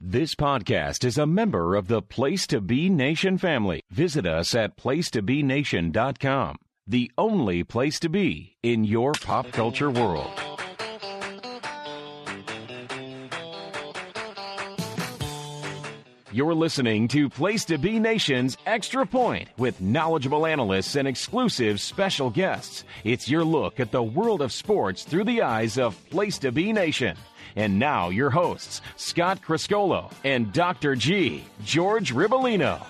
This podcast is a member of the Place to Be Nation family. Visit us at placetobenation.com, the only place to be in your pop culture world. You're listening to Place to Be Nation's Extra Point with knowledgeable analysts and exclusive special guests. It's your look at the world of sports through the eyes of Place to Be Nation. And now your hosts, Scott Criscolo and Dr. G, George Ribolino.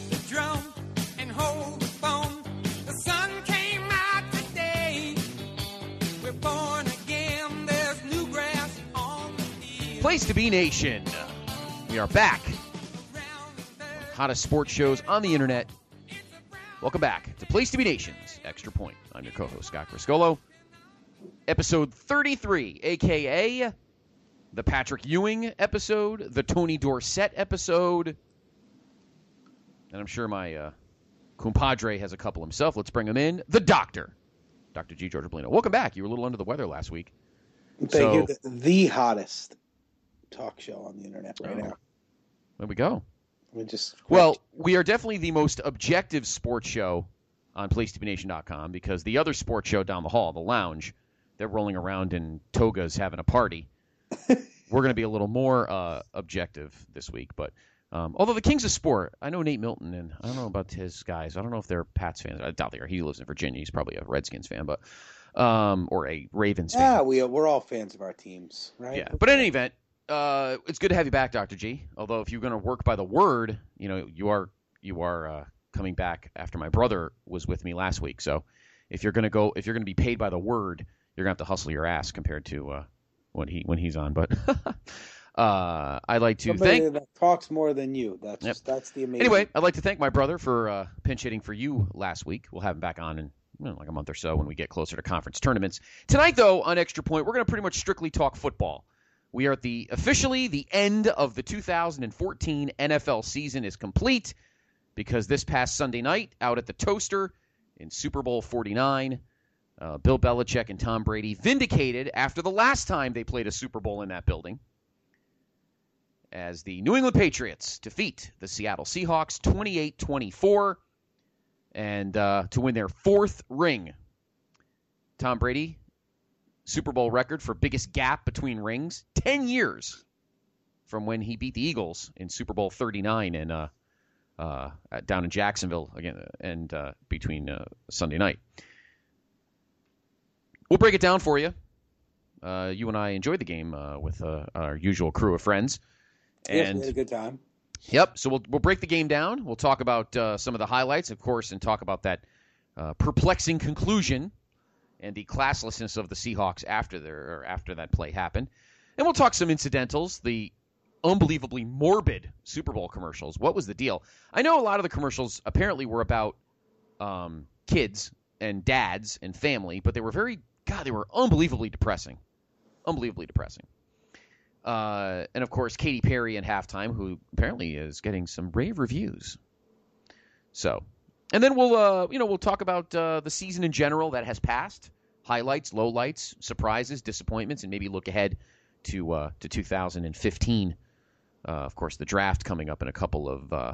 Place to Be Nation. We are back. Hottest sports shows on the internet. Welcome back to Place to Be Nation's Extra Point. I'm your co-host, Scott Criscolo. Episode 33, a.k.a. the Patrick Ewing episode, the Tony Dorsett episode. And I'm sure my compadre has a couple himself. Let's bring him in. The Doctor, Dr. G. George Ribolino. Welcome back. You were a little under the weather last week. Thank you. The hottest talk show on the internet right now. There we go. Well, we are definitely the most objective sports show on PlaceToBeNation.com because the other sports show down the hall, The Lounge, they're rolling around in togas having a party. We're going to be a little more objective this week. But although the Kings of Sport, I know Nate Milton, and I don't know about his guys. I don't know if they're Pats fans. I doubt they are. He lives in Virginia. He's probably a Redskins fan, but or a Ravens fan. Yeah, we're all fans of our teams, right? Yeah, but in any event, it's good to have you back, Dr. G. Although if you're going to work by the word, you are coming back after my brother was with me last week. So if you're going to be paid by the word, you're going to have to hustle your ass compared to when he's on. But I'd like to thank that talks more than you. That's the amazing. Anyway, I'd like to thank my brother for pinch hitting for you last week. We'll have him back on in like a month or so when we get closer to conference tournaments. Tonight, though, on Extra Point, we're going to pretty much strictly talk football. We are at officially the end of the 2014 NFL season is complete because this past Sunday night out at the Toaster in Super Bowl 49, Bill Belichick and Tom Brady vindicated after the last time they played a Super Bowl in that building as the New England Patriots defeat the Seattle Seahawks 28-24 and to win their fourth ring. Tom Brady, Super Bowl record for biggest gap between rings, 10 years from when he beat the Eagles in Super Bowl 39 and down in Jacksonville again and between Sunday night. We'll break it down for you. You and I enjoyed the game with our usual crew of friends. Yes, we had a good time. Yep. So we'll break the game down. We'll talk about some of the highlights, of course, and talk about that perplexing conclusion and the classlessness of the Seahawks after that play happened. And we'll talk some incidentals, the unbelievably morbid Super Bowl commercials. What was the deal? I know a lot of the commercials apparently were about kids and dads and family, but they were unbelievably depressing. Unbelievably depressing. And, of course, Katy Perry at halftime, who apparently is getting some rave reviews. So... And then we'll talk about the season in general that has passed, highlights, lowlights, surprises, disappointments, and maybe look ahead to 2015. Of course, the draft coming up in a couple of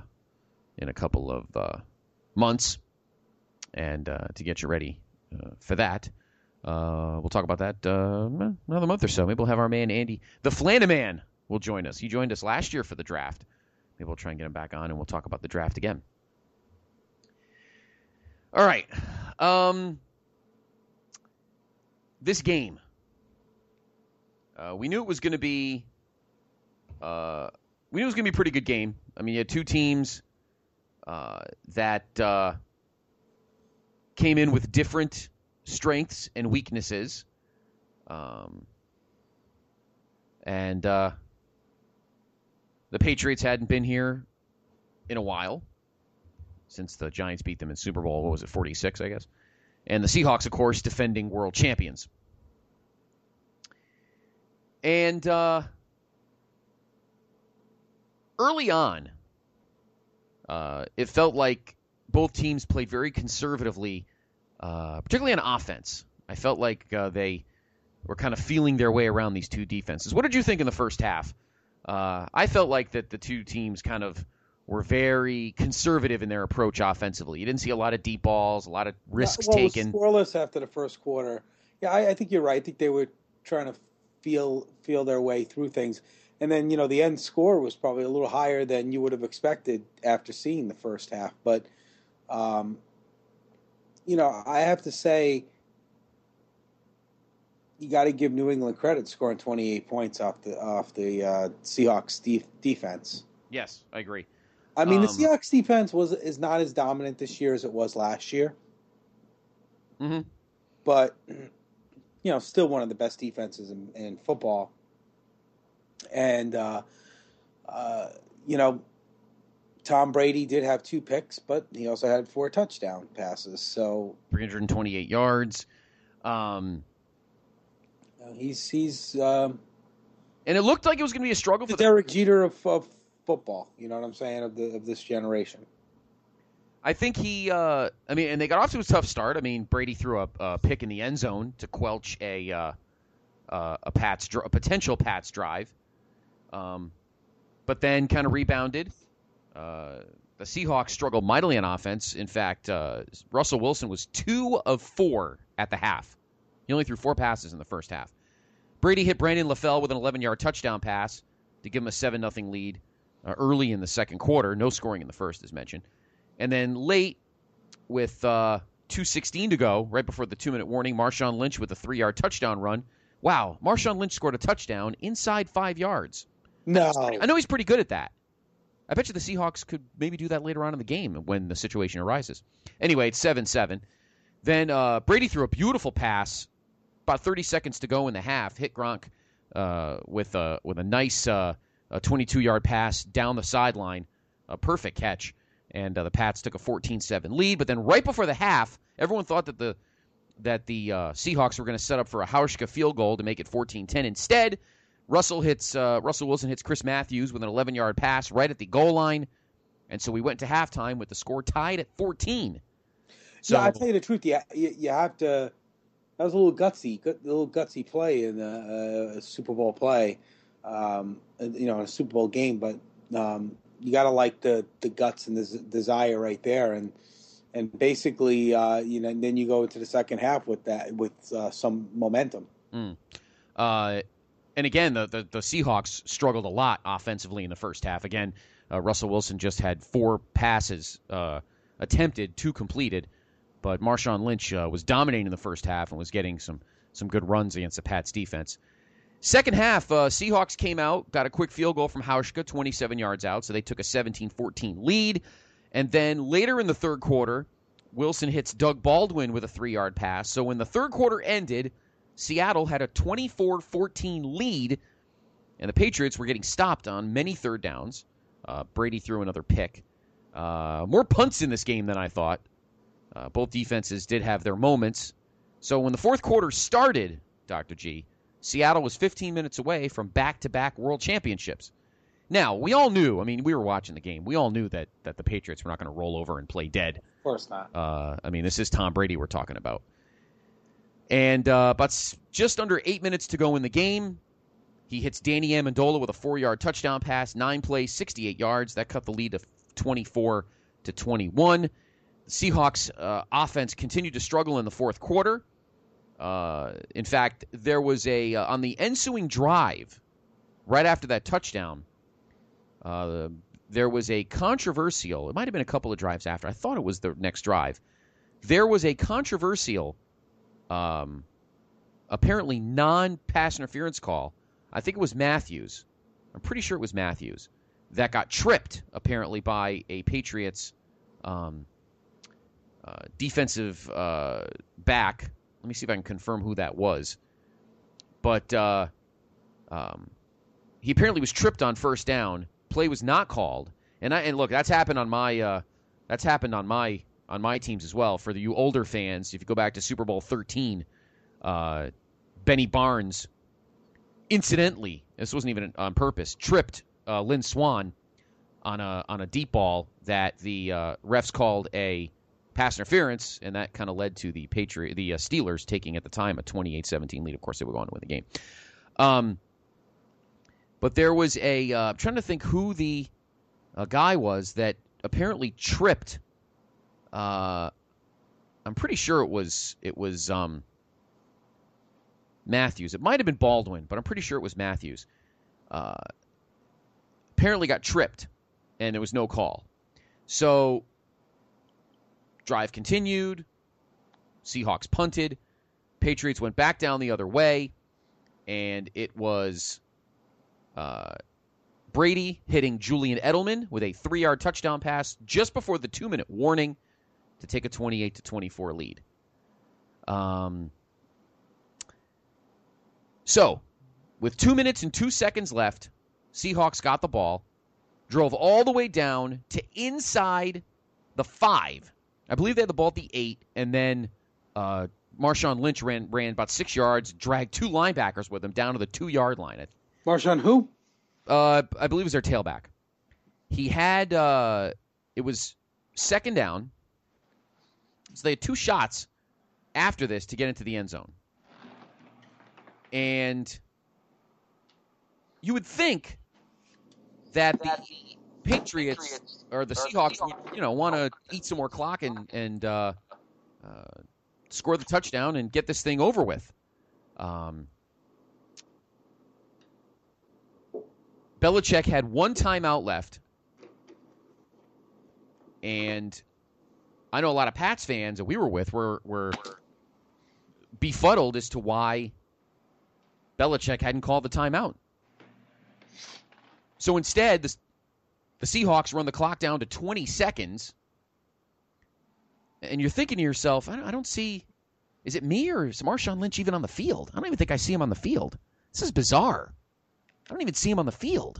months, and to get you ready for that, we'll talk about that another month or so. Maybe we'll have our man Andy, the Flanaman, will join us. He joined us last year for the draft. Maybe we'll try and get him back on, and we'll talk about the draft again. All right. This game, we knew it was going to be. We knew it was going to be a pretty good game. I mean, you had two teams that came in with different strengths and weaknesses, and the Patriots hadn't been here in a while. Since the Giants beat them in Super Bowl, 46, I guess. And the Seahawks, of course, defending world champions. And early on, it felt like both teams played very conservatively, particularly on offense. I felt like they were kind of feeling their way around these two defenses. What did you think in the first half I felt like that the two teams kind of were very conservative in their approach offensively. You didn't see a lot of deep balls, a lot of risks taken. It was scoreless after the first quarter. Yeah, I think you're right. I think they were trying to feel their way through things. And then, the end score was probably a little higher than you would have expected after seeing the first half. But, I have to say, you got to give New England credit scoring 28 points off the Seahawks defense. Yes, I agree. I mean, the Seahawks defense is not as dominant this year as it was last year. Mm-hmm. But, still one of the best defenses in football. And, Tom Brady did have 2 picks, but he also had 4 touchdown passes. So 328 yards. He's and it looked like it was going to be a struggle for the Derek Jeter of football. You know what I'm saying, of this generation. I think and they got off to a tough start. I mean, Brady threw a pick in the end zone to quelch a potential Pats drive, but then kind of rebounded. The Seahawks struggled mightily on offense. In fact, Russell Wilson was 2 of 4 at the half. He only threw 4 passes in the first half. Brady hit Brandon LaFell with an 11-yard touchdown pass to give him a 7-0 lead early in the second quarter. No scoring in the first, as mentioned. And then late, with 2:16 to go, right before the 2-minute warning, Marshawn Lynch with a 3-yard touchdown run. Wow, Marshawn Lynch scored a touchdown inside 5 yards. No. I know he's pretty good at that. I bet you the Seahawks could maybe do that later on in the game when the situation arises. Anyway, it's 7-7. Then Brady threw a beautiful pass about 30 seconds to go in the half, hit Gronk with a nice 22-yard pass down the sideline, a perfect catch, and the Pats took a 14-7 lead. But then right before the half, everyone thought that the Seahawks were going to set up for a Hauschka field goal to make it 14-10. Instead, Russell Wilson hits Chris Matthews with an 11-yard pass right at the goal line, and so we went to halftime with the score tied at 14. So, yeah, I tell you the truth, you have to. That was a little gutsy play in a Super Bowl play, in a Super Bowl game. But you got to like the guts and the desire right there, and basically, then you go into the second half with some momentum. And again, the Seahawks struggled a lot offensively in the first half. Again, Russell Wilson just had 4 passes attempted, 2 completed. But Marshawn Lynch was dominating in the first half and was getting some good runs against the Pats defense. Second half, Seahawks came out, got a quick field goal from Hauschka, 27 yards out, so they took a 17-14 lead. And then later in the third quarter, Wilson hits Doug Baldwin with a 3-yard pass. So when the third quarter ended, Seattle had a 24-14 lead, and the Patriots were getting stopped on many third downs. Brady threw another pick. More punts in this game than I thought. Both defenses did have their moments. So when the fourth quarter started, Dr. G, Seattle was 15 minutes away from back-to-back world championships. Now, we all knew, we were watching the game. We all knew that the Patriots were not going to roll over and play dead. Of course not. This is Tom Brady we're talking about. And but just under 8 minutes to go in the game, he hits Danny Amendola with a 4-yard touchdown pass, 9 plays, 68 yards. That cut the lead to 24-21. The Seahawks offense continued to struggle in the fourth quarter. In fact, there was on the ensuing drive, right after that touchdown, there was a controversial, it might have been a couple of drives after, I thought it was the next drive. There was a controversial, apparently non-pass interference call. I think it was Matthews. I'm pretty sure it was Matthews that got tripped, apparently, by a Patriots defensive back. Let me see if I can confirm who that was. But he apparently was tripped on first down. Play was not called. And look, that's happened on my teams as well. For you older fans, if you go back to Super Bowl 13, Benny Barnes, incidentally, this wasn't even on purpose, tripped Lynn Swann on a deep ball that the refs called a pass interference, and that kind of led to the Steelers taking at the time a 28-17 lead. Of course, they would go on to win the game. But there was I'm trying to think who the guy was that apparently tripped. I'm pretty sure it was Matthews. It might have been Baldwin, but I'm pretty sure it was Matthews. Apparently got tripped, and there was no call. So, drive continued. Seahawks punted. Patriots went back down the other way, and it was Brady hitting Julian Edelman with a 3-yard touchdown pass just before the 2-minute warning to take a 28-24 lead. So, with 2 minutes and 2 seconds left, Seahawks got the ball, drove all the way down to inside the 5. I believe they had the ball at the 8, and then Marshawn Lynch ran about 6 yards, dragged 2 linebackers with him down to the 2-yard line. Marshawn who? I believe it was their tailback. He had, it was second down, so they had 2 shots after this to get into the end zone. And you would think that the Patriots or the Seahawks would, want to eat some more clock and score the touchdown and get this thing over with. Belichick had 1 timeout left, and I know a lot of Pats fans that we were with were befuddled as to why Belichick hadn't called the timeout. So instead, the Seahawks run the clock down to 20 seconds, and you're thinking to yourself, I don't see, is it me or is Marshawn Lynch even on the field? I don't even think I see him on the field. This is bizarre. I don't even see him on the field.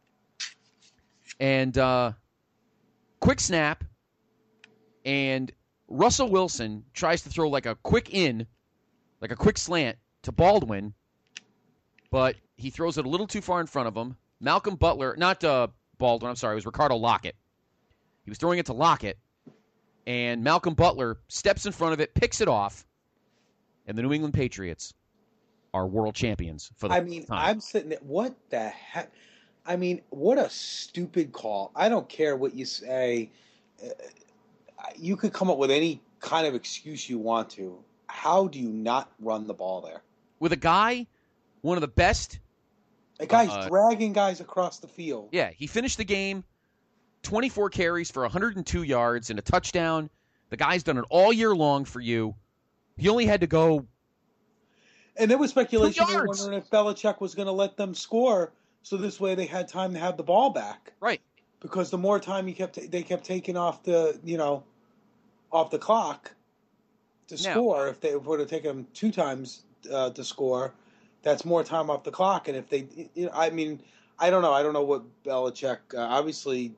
And quick snap, and Russell Wilson tries to throw like a quick slant to Baldwin, but he throws it a little too far in front of him. Malcolm Butler, not Baldwin, I'm sorry, it was Ricardo Lockett. He was throwing it to Lockett, and Malcolm Butler steps in front of it, picks it off, and the New England Patriots are world champions for the time. I'm sitting there, what the heck? What a stupid call. I don't care what you say. You could come up with any kind of excuse you want to. How do you not run the ball there? With a guy, one of the best. A guy's dragging guys across the field. Yeah, he finished the game, 24 carries for 102 yards and a touchdown. The guy's done it all year long for you. He only had to go. And there was speculation, they were wondering if Belichick was going to let them score, so this way they had time to have the ball back. Right. Because the more time they kept taking off the clock to score. If they would have taken them 2 times to score, that's more time off the clock. And if they, I don't know. I don't know what Belichick. Obviously,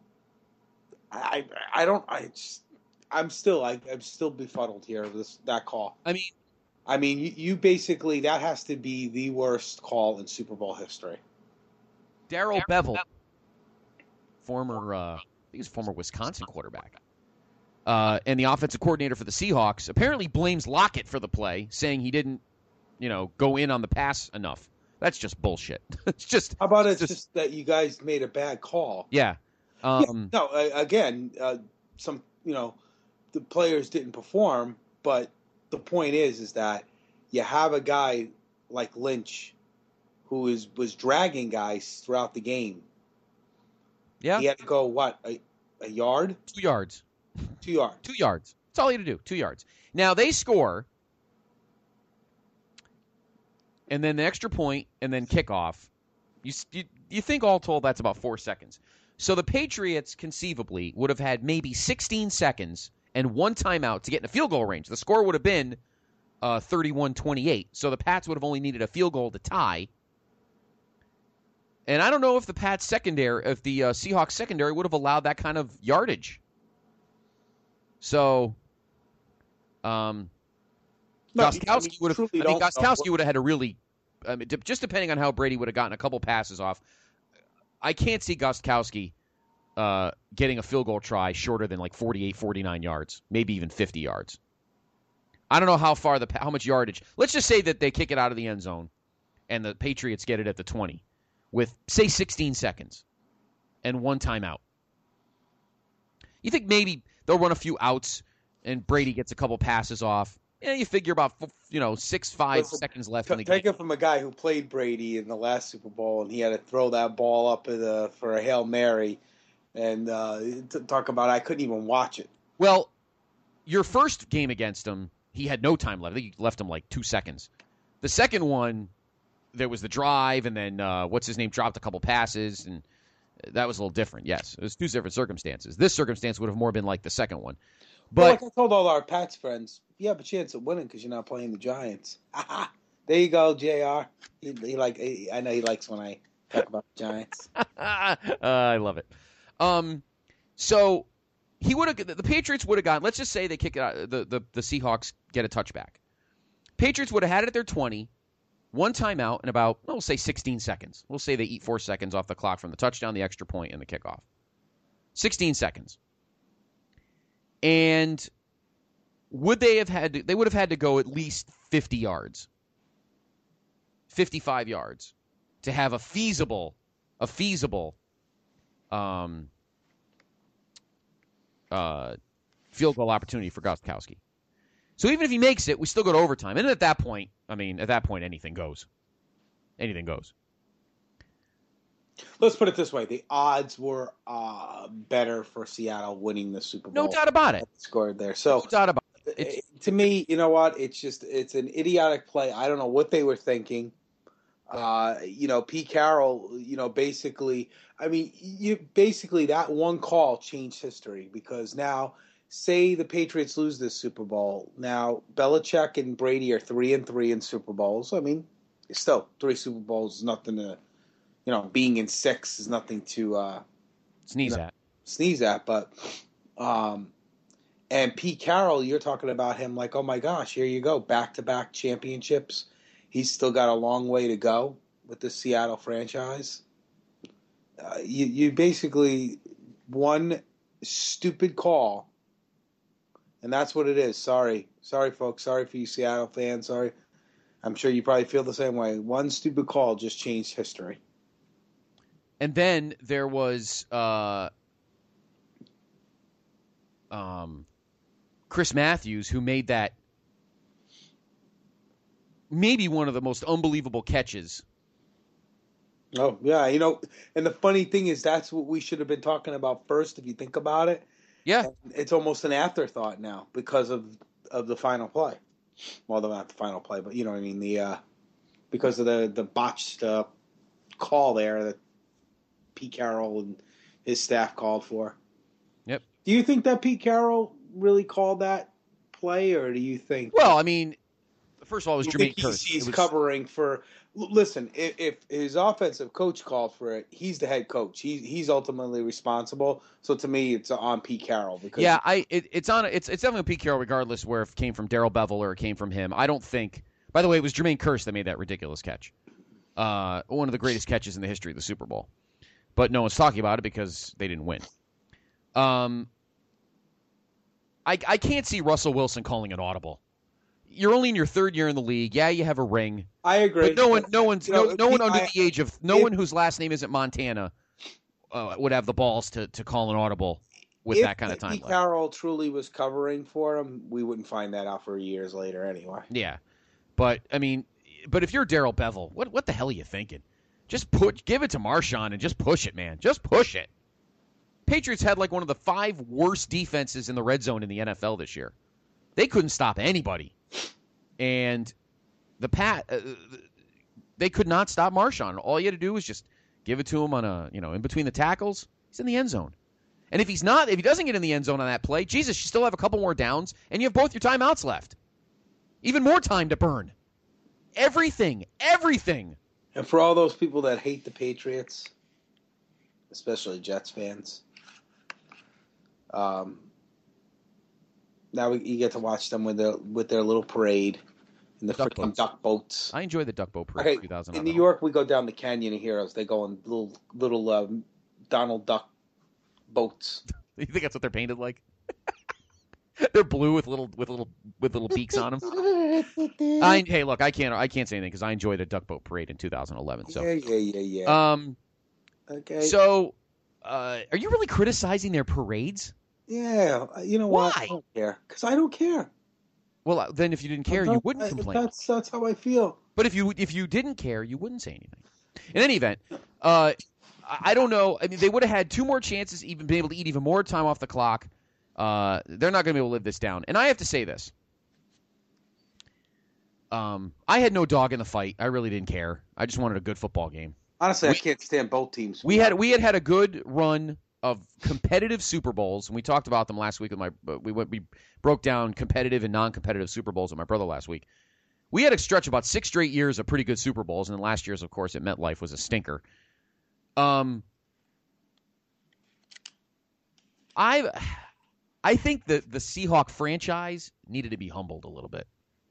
I'm still befuddled here. That call. You basically, that has to be the worst call in Super Bowl history. Darrell Bevell, former Wisconsin quarterback, and the offensive coordinator for the Seahawks, apparently blames Lockett for the play, saying he didn't, go in on the pass enough. That's just bullshit. It's just. How about it's just that you guys made a bad call? Yeah. Again, some the players didn't perform, but the point is that you have a guy like Lynch who was dragging guys throughout the game. Yeah. He had to go, a yard? 2 yards. 2 yards. 2 yards. That's all he had to do, 2 yards. Now, they score, and then the extra point, and then kickoff. You think all told that's about 4 seconds. So the Patriots conceivably would have had maybe 16 seconds and 1 timeout to get in a field goal range. The score would have been 31-28. So the Pats would have only needed a field goal to tie. And I don't know if the Seahawks secondary would have allowed that kind of yardage. So, Gostkowski would have had a really, just depending on how Brady would have gotten a couple passes off. I can't see Gostkowski getting a field goal try shorter than like 48, 49 yards, maybe even 50 yards. I don't know how much yardage. Let's just say that they kick it out of the end zone and the Patriots get it at the 20. with, say, 16 seconds and one timeout. You think maybe they'll run a few outs and Brady gets a couple passes off? Yeah, you figure about 5 seconds left in the game. Take it from a guy who played Brady in the last Super Bowl, and he had to throw that ball up for a Hail Mary, and talk about I couldn't even watch it. Well, your first game against him, he had no time left. I think you left him like 2 seconds. The second one, there was the drive, and then what's-his-name dropped a couple passes, and that was a little different, yes. It was two different circumstances. This circumstance would have more been like the second one. But well, like I told all our Pats friends, you have a chance of winning because you're not playing the Giants. There you go, JR. I know he likes when I talk about the Giants. I love it. So he would have. The Patriots would have gotten. Let's just say they kick it out. The Seahawks get a touchback. Patriots would have had it at their 20, one timeout, in about, we'll say 16 seconds. We'll say they eat 4 seconds off the clock from the touchdown, the extra point, and the kickoff. 16 seconds. And would they have had to, they would have had to go at least 50 yards, 55 yards to have a feasible field goal opportunity for Gostkowski. So even if he makes it, we still go to overtime. And at that point, anything goes. Anything goes. Let's put it this way. The odds were better for Seattle winning the Super Bowl. No doubt about it. Scored there. So no doubt about it. To me, you know what? It's an idiotic play. I don't know what they were thinking. Pete Carroll, basically, that one call changed history because now, say the Patriots lose this Super Bowl. Now, Belichick and Brady are 3-3 in Super Bowls. I mean, still 3 Super Bowls is nothing to, being in 6 is nothing to sneeze at. But, and Pete Carroll, you're talking about him like, oh my gosh, here you go, back-to-back championships. He's still got a long way to go with the Seattle franchise. You basically one stupid call, and that's what it is. Sorry, folks. Sorry for you Seattle fans. Sorry. I'm sure you probably feel the same way. One stupid call just changed history. And then there was Chris Matthews, who made that maybe one of the most unbelievable catches. Oh, yeah. And the funny thing is that's what we should have been talking about first if you think about it. Yeah. And it's almost an afterthought now because of the final play. Well, not the final play, but you know what I mean, because of the botched call there that Pete Carroll and his staff called for. Yep. Do you think that Pete Carroll really called that play, or do you think... Well, I mean, first of all, it was Jermaine Kearse. He's covering for... Listen, if his offensive coach called for it, he's the head coach. He's ultimately responsible. So to me, it's on Pete Carroll. Because it's definitely on Pete Carroll, regardless where it came from Darrell Bevell or it came from him. I don't think... By the way, it was Jermaine Kearse that made that ridiculous catch. One of the greatest catches in the history of the Super Bowl. But no one's talking about it because they didn't win. I can't see Russell Wilson calling an audible. You're only in your third year in the league. Yeah, you have a ring. I agree. But no one under the age of one whose last name isn't Montana would have the balls to call an audible with that kind of time. If Pete Carroll truly was covering for him, we wouldn't find that out for years later anyway. Yeah, but if you're Darrell Bevell, what the hell are you thinking? Just give it to Marshawn and just push it, man. Just push it. Patriots had like one of the 5 worst defenses in the red zone in the NFL this year. They couldn't stop anybody. And they could not stop Marshawn. All you had to do was just give it to him on in between the tackles. He's in the end zone. And if he doesn't get in the end zone on that play, Jesus, you still have a couple more downs, and you have both your timeouts left. Even more time to burn. Everything. And for all those people that hate the Patriots, especially Jets fans, now you get to watch them with their little parade in the freaking duck boats. I enjoy the duck boat parade. Okay, 2000. in New York, we go down the Canyon of Heroes. They go in little Donald Duck boats. You think that's what they're painted like? They're blue with little beaks on them. Hey, look, I can't say anything because I enjoyed a duck boat parade in 2011. So yeah. Okay. So, are you really criticizing their parades? Yeah. You know Why? what? I don't care. Because I don't care. Well, then if you didn't care, you wouldn't complain. That's how I feel. But if you didn't care, you wouldn't say anything. In any event, I don't know. I mean, they would have had 2 more chances, even been able to eat even more time off the clock. They're not going to be able to live this down. And I have to say this. I had no dog in the fight. I really didn't care. I just wanted a good football game. Honestly, I can't stand both teams. We had a good run of competitive Super Bowls, and we talked about them last week with we broke down competitive and non-competitive Super Bowls with my brother last week. We had a stretch of about 6 straight years of pretty good Super Bowls, and then last year's, of course, at MetLife was a stinker. I think that the Seahawk franchise needed to be humbled a little bit.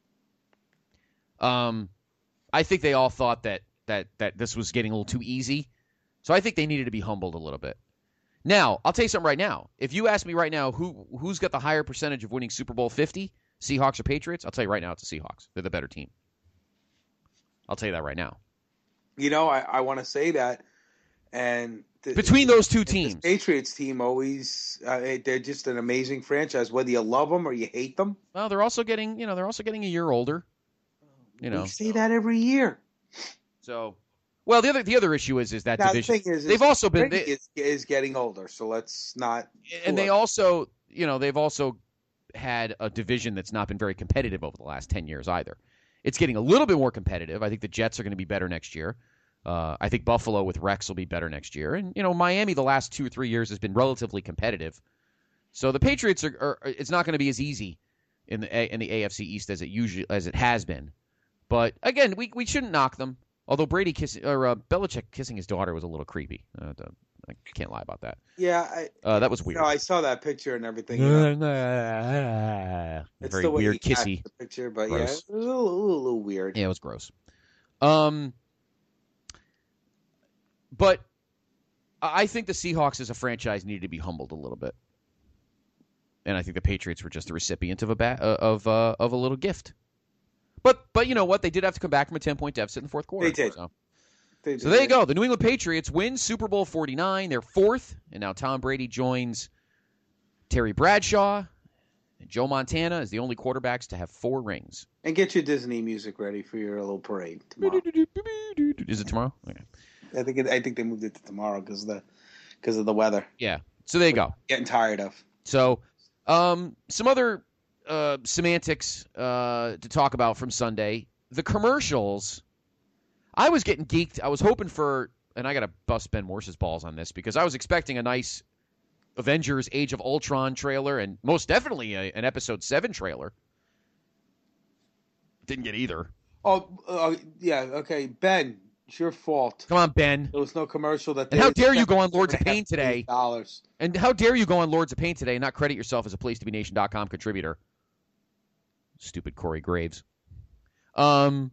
I think they all thought that this was getting a little too easy, so I think they needed to be humbled a little bit. Now, I'll tell you something right now. If you ask me right now who's got the higher percentage of winning Super Bowl 50, Seahawks or Patriots, I'll tell you right now it's the Seahawks. They're the better team. I'll tell you that right now. You know, I want to say that. And between those two teams, the Patriots team always they're just an amazing franchise, whether you love them or you hate them. Well, they're also getting a year older. We say that every year. So, well, the other issue is that now, division. The thing is, they've also been is getting older, so let's not. And they also, they've also had a division that's not been very competitive over the last 10 years either. It's getting a little bit more competitive. I think the Jets are going to be better next year. I think Buffalo with Rex will be better next year. And, Miami the last 2 or 3 years has been relatively competitive. So the Patriots it's not going to be as easy in the AFC East as it has been. But again, we shouldn't knock them. Although Belichick kissing his daughter was a little creepy. I can't lie about that. Yeah, that was weird. No, I saw that picture and everything. It's very weird, kissy the picture, but gross. Yeah, it was a little weird. Yeah, it was gross. But I think the Seahawks as a franchise needed to be humbled a little bit, and I think the Patriots were just the recipient of a little gift. But you know what? They did have to come back from a 10-point deficit in the fourth quarter. They did. So there you go. The New England Patriots win Super Bowl 49. They're 4th, and now Tom Brady joins Terry Bradshaw. And Joe Montana is the only quarterbacks to have 4 rings. And get your Disney music ready for your little parade tomorrow. Is it tomorrow? Okay. I think they moved it to tomorrow because of the weather. Yeah. So there you go. Getting tired of. So some other semantics to talk about from Sunday. The commercials. I was getting geeked. I was hoping for, and I got to bust Ben Morse's balls on this because I was expecting a nice Avengers Age of Ultron trailer and most definitely an Episode 7 trailer. Didn't get either. Oh, yeah, okay. Ben, it's your fault. Come on, Ben. There was no commercial that. And how dare you go on Lords of Pain today? $8. And how dare you go on Lords of Pain today and not credit yourself as a PlaceToBeNation.com contributor? Stupid Corey Graves. Wow,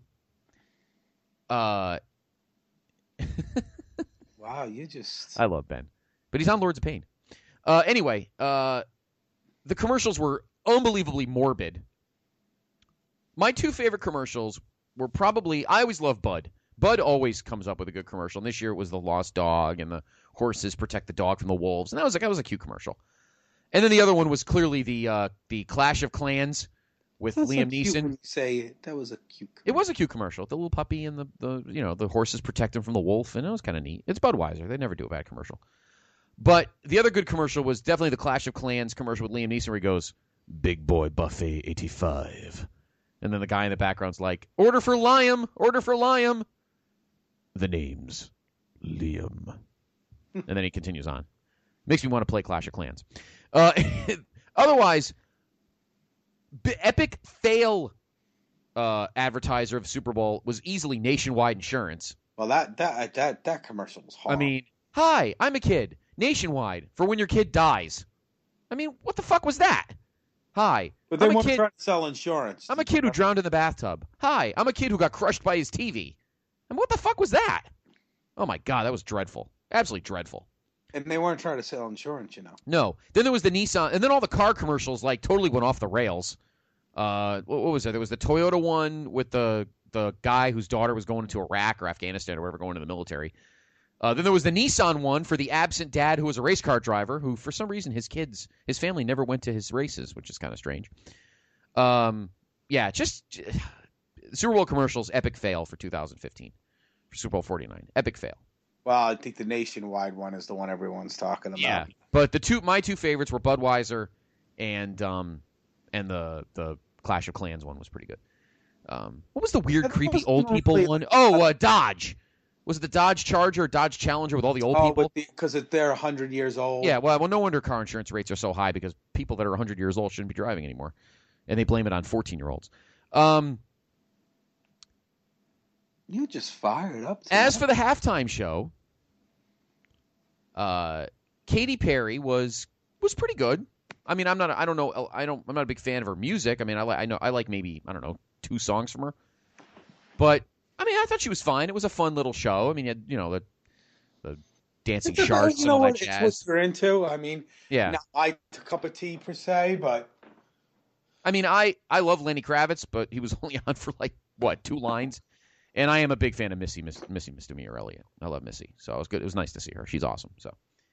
you just. I love Ben, but he's on Lords of Pain. Anyway, the commercials were unbelievably morbid. My 2 favorite commercials were probably, I always love Bud. Bud always comes up with a good commercial. And this year it was the lost dog and the horses protect the dog from the wolves. And that was a cute commercial. And then the other one was clearly the Clash of Clans with That's Liam so cute Neeson. when you say that was a cute commercial. It was a cute commercial. The little puppy and the horses protect him from the wolf. And it was kind of neat. It's Budweiser. They never do a bad commercial. But the other good commercial was definitely the Clash of Clans commercial with Liam Neeson where he goes, Big Boy Buffet 85. And then the guy in the background's like, order for Liam. The name's Liam. And then he continues on. Makes me want to play Clash of Clans. Otherwise, epic fail advertiser of Super Bowl was easily Nationwide Insurance. Well, that commercial was hard. I mean, hi, I'm a kid. Nationwide for when your kid dies. I mean, what the fuck was that? Hi. But they weren't trying to sell insurance. I'm a kid who drowned in the bathtub. Hi, I'm a kid who got crushed by his TV. And what the fuck was that? Oh my God, that was dreadful. Absolutely dreadful. And they weren't trying to sell insurance, No. Then there was the Nissan, and then all the car commercials like totally went off the rails. What was there? There was the Toyota one with the guy whose daughter was going into Iraq or Afghanistan or wherever, going to the military. Then there was the Nissan one for the absent dad who was a race car driver who, for some reason, his family never went to his races, which is kind of strange. Just Super Bowl commercials, epic fail for 2015. For Super Bowl 49. Epic fail. Well, I think the nationwide one is the one everyone's talking about. Yeah, but my two favorites were Budweiser and the Clash of Clans one was pretty good. What was the weird, creepy old people one? Oh, Dodge. Was it the Dodge Charger, Dodge Challenger with all the old people? Because they're 100 years old. Yeah, well, no wonder car insurance rates are so high because people that are 100 years old shouldn't be driving anymore. And they blame it on 14-year-olds. You just fired up. As for the halftime show, Katy Perry was pretty good. I mean, I'm not a big fan of her music. I mean, I like maybe, I don't know, 2 songs from her. But I mean, I thought she was fine. It was a fun little show. I mean, the dancing sharks and all that jazz. It's what you're into. I mean, yeah. Not my cup of tea per se, but I mean, I love Lenny Kravitz, but he was only on for 2 lines. And I am a big fan of Missy Misdemeanor Elliott. I love Missy, so it was good. It was nice to see her. She's awesome. So,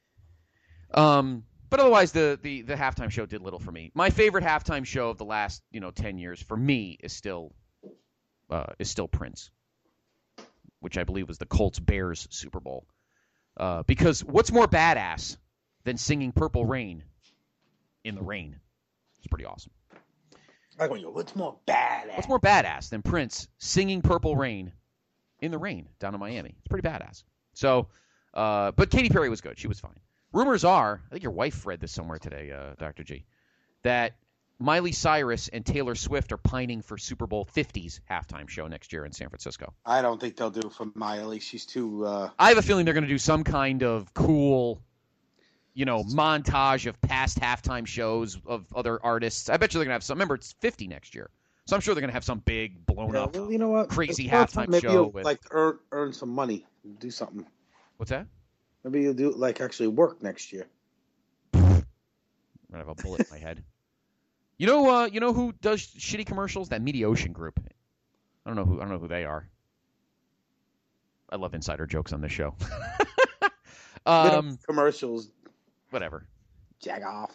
but otherwise, the halftime show did little for me. My favorite halftime show of the last 10 years for me is still Prince, which I believe was the Colts-Bears Super Bowl. Because what's more badass than singing Purple Rain in the rain? It's pretty awesome. What's more badass? What's more badass than Prince singing Purple Rain in the rain down in Miami? It's pretty badass. So, but Katy Perry was good. She was fine. Rumors are, I think your wife read this somewhere today, Dr. G, that Miley Cyrus and Taylor Swift are pining for Super Bowl 50's halftime show next year in San Francisco. I don't think they'll do it for Miley. She's too... I have a feeling they're going to do some kind of cool... montage of past halftime shows of other artists. I bet you they're going to have some. Remember, it's 50 next year. So I'm sure they're going to have some big, blown up, well, you know what? crazy halftime maybe show. Maybe earn some money. Do something. What's that? Maybe you'll do, actually work next year. I'm going to have a bullet in my head. You know who does shitty commercials? That Mediation Group. I don't know who they are. I love insider jokes on this show. Commercials. Whatever. Jag off.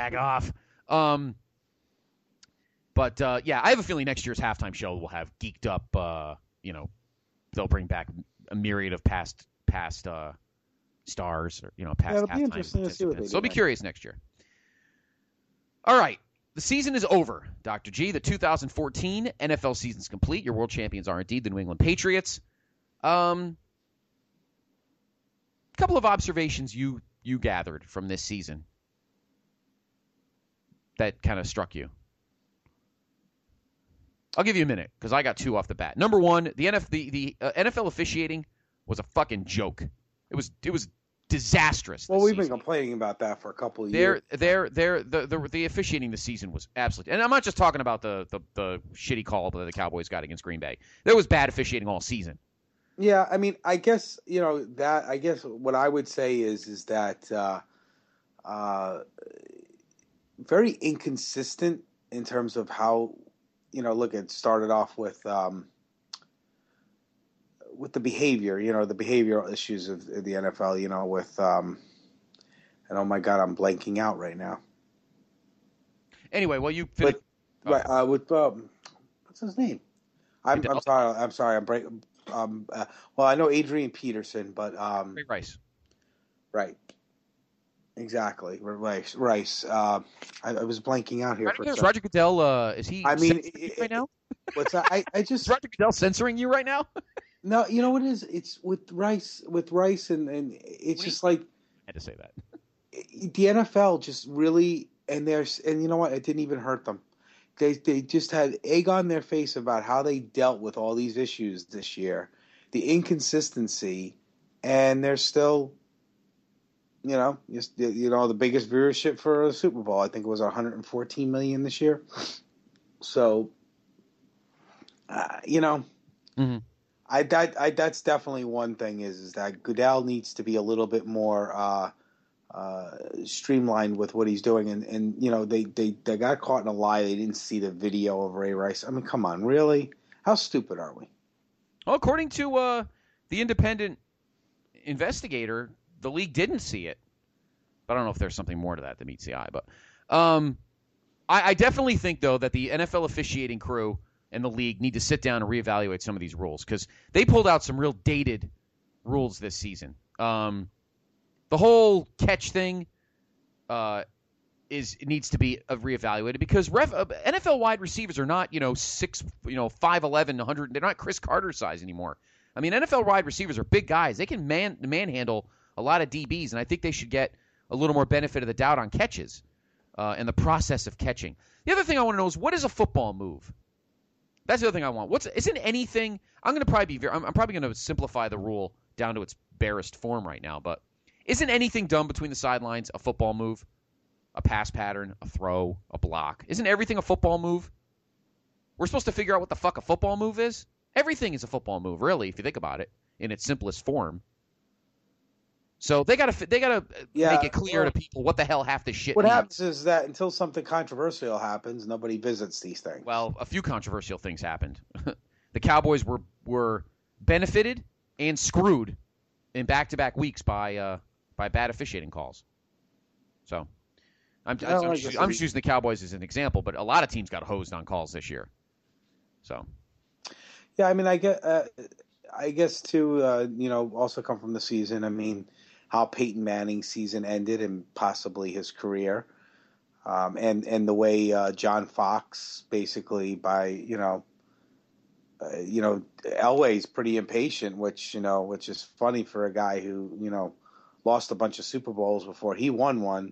But I have a feeling next year's halftime show will have geeked up. They'll bring back a myriad of past stars, or past halftime participants. So I'll be curious next year. All right, the season is over, Dr. G. The 2014 NFL season's complete. Your world champions are indeed the New England Patriots. Couple of observations you gathered from this season that kind of struck you. I'll give you a minute because I got 2 off the bat. Number 1, the NFL officiating was a fucking joke. It was disastrous. Well, we've been complaining about that for a couple of years. The officiating this season was absolutely, and I'm not just talking about the shitty call that the Cowboys got against Green Bay. There was bad officiating all season. Yeah, I mean, I guess what I would say is that very inconsistent in terms of how, look, it started off with the behavior, the behavioral issues of the NFL, with and oh my God, I'm blanking out right now. Anyway, well, you with what's his name? I'm sorry. I'm breaking. Well, I know Adrian Peterson, but Ray Rice. Right. Exactly. Rice. I was blanking out here. Is Roger Goodell? Is he? I mean, right now. What's that? I just is Roger Goodell censoring you right now? No, you know what it is? It's with Rice, and it's just like I had to say that. The NFL just really, and you know what? It didn't even hurt them. They just had egg on their face about how they dealt with all these issues this year, the inconsistency, and they're still, the biggest viewership for a Super Bowl. I think it was 114 million this year. So, Mm-hmm. that's definitely one thing is that Goodell needs to be a little bit more streamlined with what he's doing, and you know they got caught in a lie. They didn't see the video of Ray Rice. I mean, come on, really? How stupid are we? Well, according to the independent investigator, the league didn't see it. But I don't know if there's something more to that meets the eye. But I definitely think, though, that the NFL officiating crew and the league need to sit down and reevaluate some of these rules because they pulled out some real dated rules this season. The whole catch thing needs to be reevaluated because NFL wide receivers are not 5'11", 100. They're not Chris Carter size anymore. I mean, NFL wide receivers are big guys. They can manhandle a lot of DBs, and I think they should get a little more benefit of the doubt on catches and the process of catching. The other thing I want to know is what is a football move? That's the other thing I want. Isn't anything? I'm probably going to simplify the rule down to its barest form right now, but isn't anything done between the sidelines a football move? A pass pattern, a throw, a block. Isn't everything a football move? We're supposed to figure out what the fuck a football move is? Everything is a football move, really, if you think about it, in its simplest form. So they gotta make it clear to people what the hell half this shit What means. happens is that until something controversial happens, nobody visits these things. Well, a few controversial things happened. The Cowboys were benefited and screwed in back-to-back weeks by bad officiating calls. So I'm just using the Cowboys as an example, but a lot of teams got hosed on calls this year. So yeah, I mean, I guess too, also come from the season. I mean, how Peyton Manning's season ended and possibly his career, and the way John Fox basically Elway's pretty impatient, which is funny for a guy who lost a bunch of Super Bowls before he won one.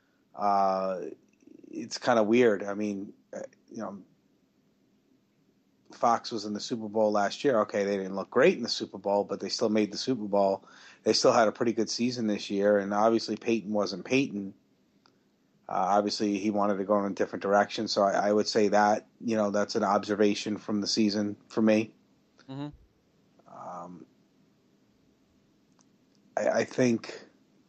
It's kind of weird. I mean, Fox was in the Super Bowl last year. Okay, they didn't look great in the Super Bowl, but they still made the Super Bowl. They still had a pretty good season this year, and obviously Peyton wasn't Peyton. Obviously, he wanted to go in a different direction, so I would say that, that's an observation from the season for me. Mm-hmm. I think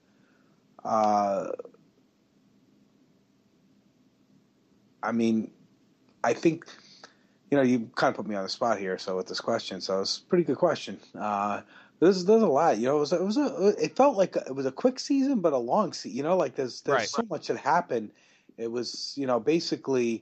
you kind of put me on the spot here, so with this question, so it's a pretty good question. There's a lot, it felt like it was a quick season, but a long season, there's right. So much that happened. It was, basically,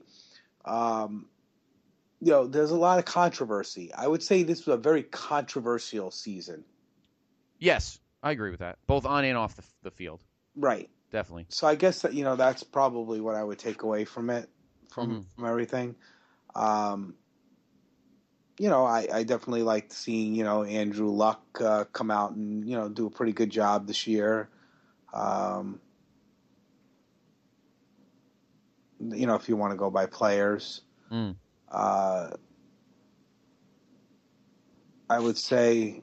there's a lot of controversy. I would say this was a very controversial season. Yes, I agree with that, both on and off the field. Right. Definitely. So I guess that, that's probably what I would take away from it, from everything. I definitely liked seeing, Andrew Luck come out and, do a pretty good job this year. If you want to go by players. I would say,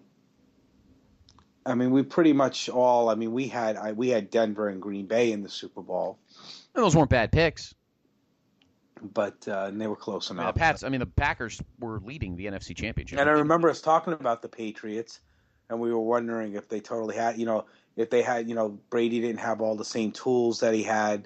we pretty much all, we had Denver and Green Bay in the Super Bowl. And those weren't bad picks. But and they were close enough. The Packers were leading the NFC Championship. And I remember us talking about the Patriots, and we were wondering if they totally had, if they had, Brady didn't have all the same tools that he had,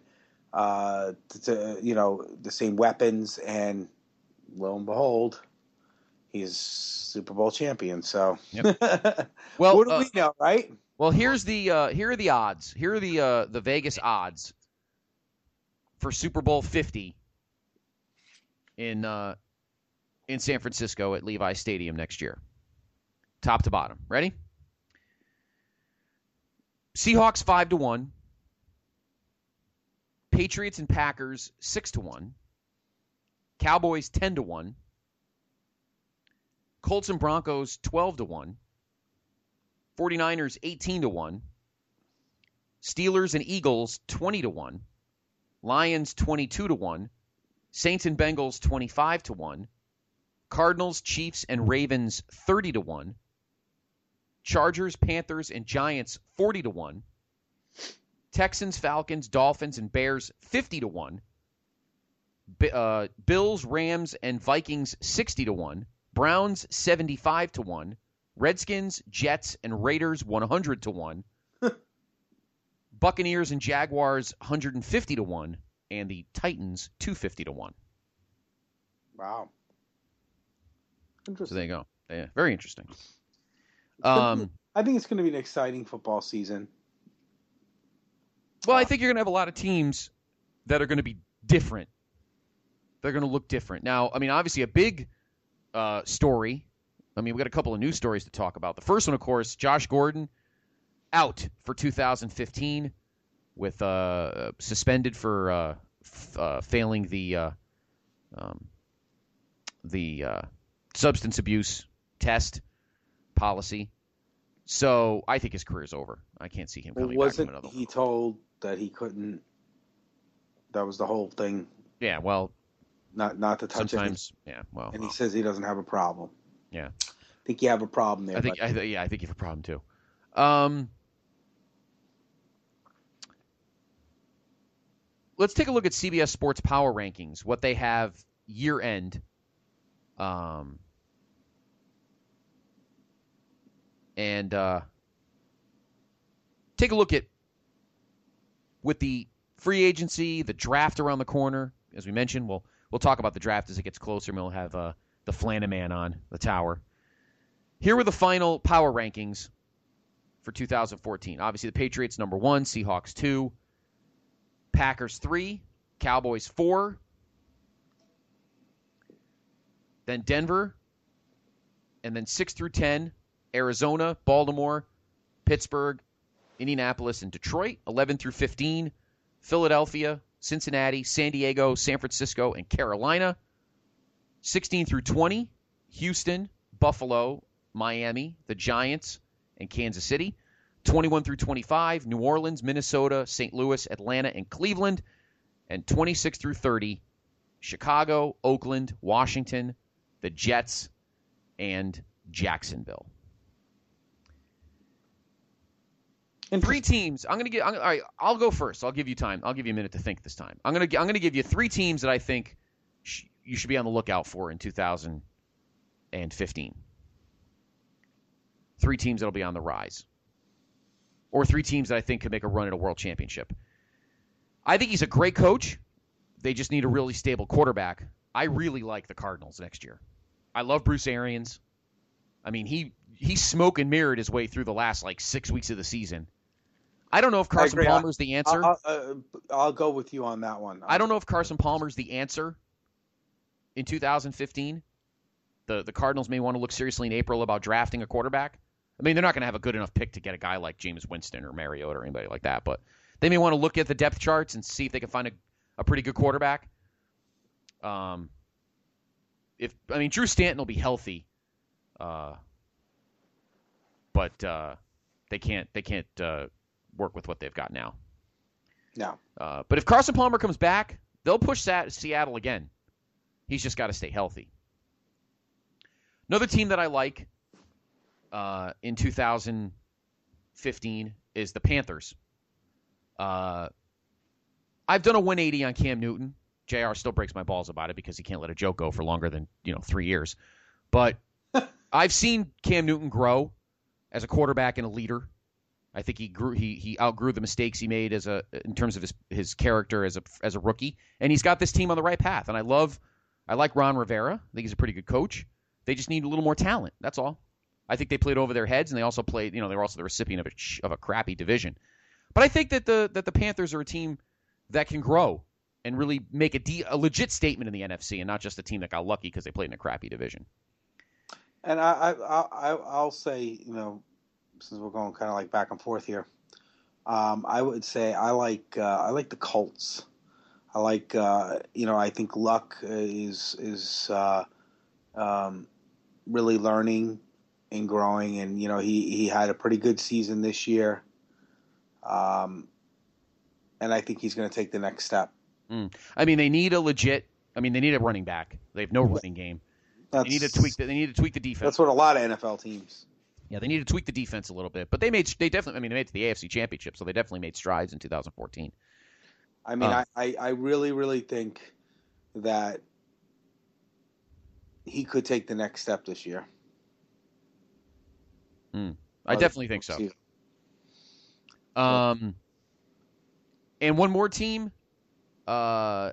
the same weapons, and lo and behold, he's Super Bowl champion. So, yep. Well, what do we know, right? Well, here are the odds. Here are the Vegas odds for Super Bowl 50. In San Francisco at Levi Stadium next year. Top to bottom. Ready? Seahawks 5-1. Patriots and Packers 6-1. Cowboys 10-1. Colts and Broncos 12-1. 49ers 18-1. Steelers and Eagles 20-1. Lions 22-1. Saints and Bengals 25-1. Cardinals, Chiefs, and Ravens 30-1. Chargers, Panthers, and Giants 40-1. Texans, Falcons, Dolphins, and Bears 50-1. Bills, Rams, and Vikings 60-1. Browns 75-1. Redskins, Jets, and Raiders 100-1. Buccaneers and Jaguars 150-1, and the Titans 250-1. Wow. Interesting. So there you go. Yeah, very interesting. I think it's going to be an exciting football season. Well, I think you're going to have a lot of teams that are going to be different. They're going to look different. Now, I mean, obviously a big story. I mean, we got a couple of news stories to talk about. The first one, of course, Josh Gordon out for 2015 with suspended for failing the substance abuse test policy. So I think his career is over. I can't see him coming back from another one. Wasn't he told that he couldn't? That was the whole thing. Yeah, well, not to touch sometimes. Yeah, well, and he says he doesn't have a problem. Yeah, I think you have a problem there. I think you have a problem too. Let's take a look at CBS Sports Power Rankings, what they have year end. And take a look at with the free agency, the draft around the corner. As we mentioned, we'll talk about the draft as it gets closer. And we'll have the Flana Man on the tower. Here were the final power rankings for 2014. Obviously, the Patriots number 1, Seahawks 2, Packers 3, Cowboys 4, then Denver, and then 6 through 10, Arizona, Baltimore, Pittsburgh, Indianapolis, and Detroit. 11 through 15, Philadelphia, Cincinnati, San Diego, San Francisco, and Carolina. 16 through 20, Houston, Buffalo, Miami, the Giants, and Kansas City. 21 through 25, New Orleans, Minnesota, St. Louis, Atlanta, and Cleveland. And 26 through 30, Chicago, Oakland, Washington, the Jets, and Jacksonville. And 3 teams. All right, I'll go first. I'll give you time. I'll give you a minute to think this time. I'm going to give you 3 teams that I think you should be on the lookout for in 2015. 3 teams that'll be on the rise. Or 3 teams that I think could make a run at a world championship. I think he's a great coach. They just need a really stable quarterback. I really like the Cardinals next year. I love Bruce Arians. I mean, he smoke and mirrored his way through the last 6 weeks of the season. I don't know if Carson Palmer's the answer. I'll go with you on that one. I don't know if Carson Palmer's the answer in 2015. The Cardinals may want to look seriously in April about drafting a quarterback. I mean, they're not going to have a good enough pick to get a guy like Jameis Winston or Mariota or anybody like that, but they may want to look at the depth charts and see if they can find a pretty good quarterback. Drew Stanton will be healthy, but they can't work with what they've got now. No. But if Carson Palmer comes back, they'll push Seattle again. He's just got to stay healthy. Another team that I like in 2015 is the Panthers. I've done a 180 on Cam Newton. JR still breaks my balls about it because he can't let a joke go for longer than 3 years. But I've seen Cam Newton grow as a quarterback and a leader. I think he outgrew the mistakes he made in terms of his character as a rookie, and he's got this team on the right path. And I like Ron Rivera. I think he's a pretty good coach. They just need a little more talent. That's all. I think they played over their heads, and they also played. They were also the recipient of a crappy division. But I think that the Panthers are a team that can grow and really make a legit statement in the NFC, and not just a team that got lucky because they played in a crappy division. And I'll say, since we're going kind of back and forth here, I would say I like the Colts. I like I think Luck is really learning and growing, and he had a pretty good season this year, and I think he's going to take the next step. I mean, they need a running back. They have no running game. They need to tweak the defense. That's what a lot of NFL teams. Yeah, they need to tweak the defense a little bit, but they made it to the AFC Championship, so they definitely made strides in 2014. I mean, I really, really think that he could take the next step this year. I definitely think so. And one more team. I'm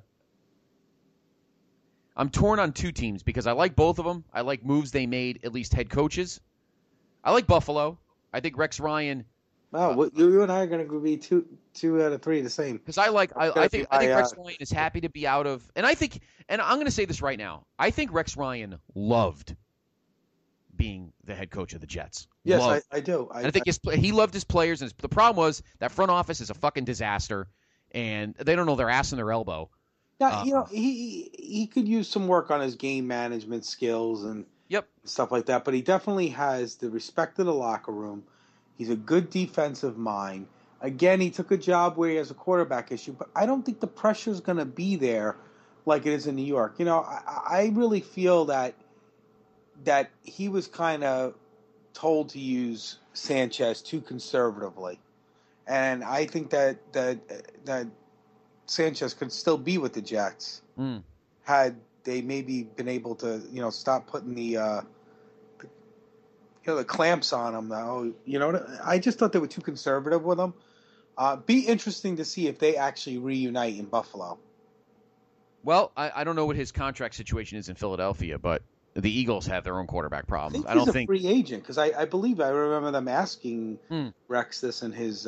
torn on two teams because I like both of them. I like moves they made, at least head coaches. I like Buffalo. I think Rex Ryan. Oh, you and I are going to be two out of three the same. Because I think Rex Ryan is happy to be out of, and I'm going to say this right now. I think Rex Ryan loved being the head coach of the Jets. Yes, I do. I think he loved his players, and the problem was that front office is a fucking disaster, and they don't know their ass and their elbow. Yeah, he could use some work on his game management skills and stuff like that, but he definitely has the respect of the locker room. He's a good defensive mind. Again, he took a job where he has a quarterback issue, but I don't think the pressure is going to be there like it is in New York. I really feel that he was kind of told to use Sanchez too conservatively, and I think that Sanchez could still be with the Jets had they maybe been able to stop putting the clamps on him. Though I just thought they were too conservative with him. Be interesting to see if they actually reunite in Buffalo. Well, I don't know what his contract situation is in Philadelphia, but the Eagles have their own quarterback problems. I don't think he's a free agent because I believe I remember them asking Rex this in his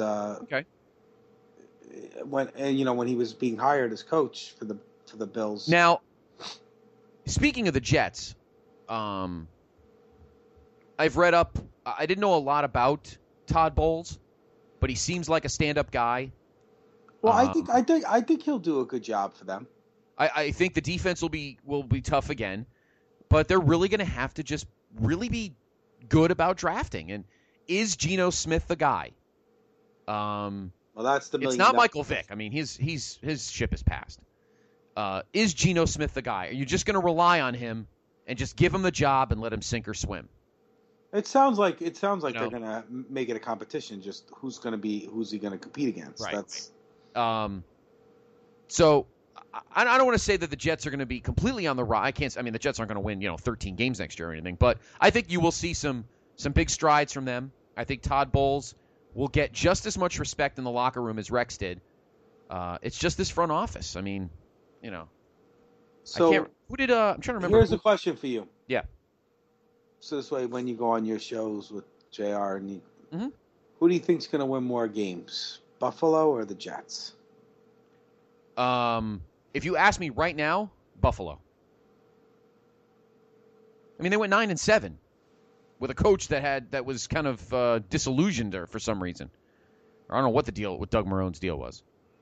when he was being hired as coach for the Bills. Now, speaking of the Jets, I've read up. I didn't know a lot about Todd Bowles, but he seems like a stand-up guy. Well, I think he'll do a good job for them. I think the defense will be tough again, but they're really going to have to just really be good about drafting. And is Geno Smith the guy? Well, that's the. It's not Michael Vick. I mean, his ship is passed. Is Geno Smith the guy? Are you just going to rely on him and just give him the job and let him sink or swim? It sounds like they're going to make it a competition. Just who's he going to compete against? Right. That's. So I don't want to say that the Jets are going to be completely on the rise. The Jets aren't going to win 13 games next year or anything, but I think you will see some big strides from them. I think Todd Bowles will get just as much respect in the locker room as Rex did. It's just this front office. I mean, So I'm trying to remember. Here's a question for you. Yeah. So this way, when you go on your shows with JR, Mm-hmm. Who do you think's going to win more games, Buffalo or the Jets? If you ask me right now, Buffalo. I mean, they went 9-7 with a coach that was kind of disillusioned there for some reason. I don't know what Doug Marrone's deal was.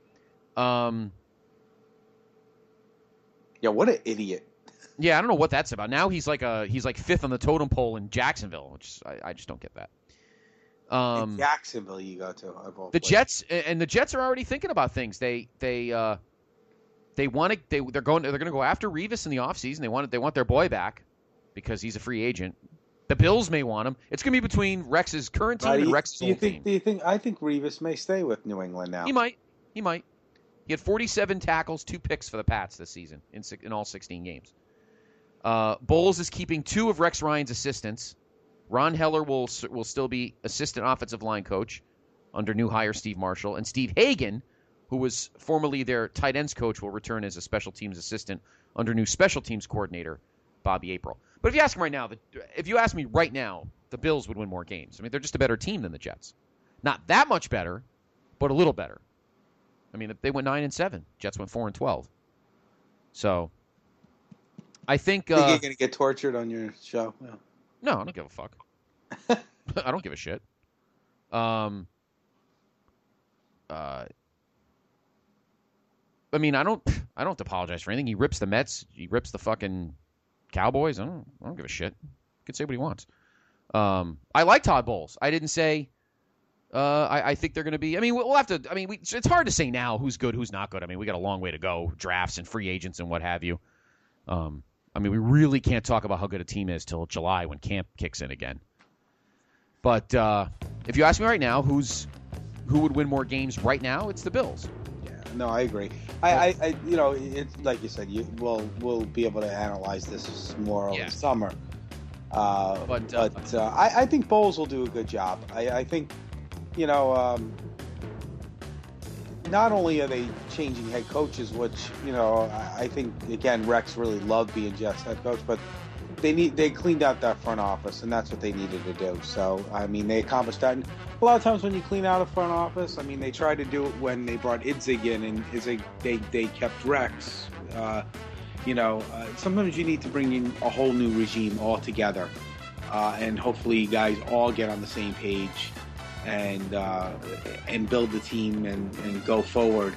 Yeah, what an idiot. Yeah, I don't know what that's about. Now he's like fifth on the totem pole in Jacksonville, which I just don't get that. In Jacksonville, you go to the Jets, and the Jets are already thinking about things. They're going to go after Revis in the offseason. They want their boy back because he's a free agent. The Bills may want him. It's going to be between Rex's current team and Rex's old team. I think Revis may stay with New England now. He might. He had 47 tackles, 2 picks for the Pats this season in all 16 games. Bowles is keeping 2 of Rex Ryan's assistants. Ron Heller will still be assistant offensive line coach under new hire Steve Marshall. And Steve Hagan, who was formerly their tight ends coach, will return as a special teams assistant under new special teams coordinator Bobby April. But if you ask me right now, the Bills would win more games. I mean, they're just a better team than the Jets. Not that much better, but a little better. I mean, they went 9-7. Jets went 4-12. So, I think you're going to get tortured on your show. Yeah. No, I don't give a fuck. I don't give a shit. I mean, I don't apologize for anything. He rips the Mets. He rips the fucking Cowboys. I don't give a shit. He can say what he wants. I like Todd Bowles. I didn't say. I think they're going to be. I mean, we'll have to. I mean, it's hard to say now who's good, who's not good. I mean, we got a long way to go. Drafts and free agents and what have you. I mean, we really can't talk about how good a team is till July when camp kicks in again. But if you ask me right now, who would win more games right now? It's the Bills. Yeah, no, I agree. I it's like you said, we'll be able to analyze this more over the summer. I think Bowles will do a good job. I think, not only are they changing head coaches, which, I think, again, Rex really loved being Jets head coach, but they cleaned out that front office, and that's what they needed to do. So, they accomplished that. And a lot of times when you clean out a front office, they tried to do it when they brought Idzig in, and Idzig, they kept Rex. Sometimes you need to bring in a whole new regime altogether, and hopefully you guys all get on the same page and build the team and go forward.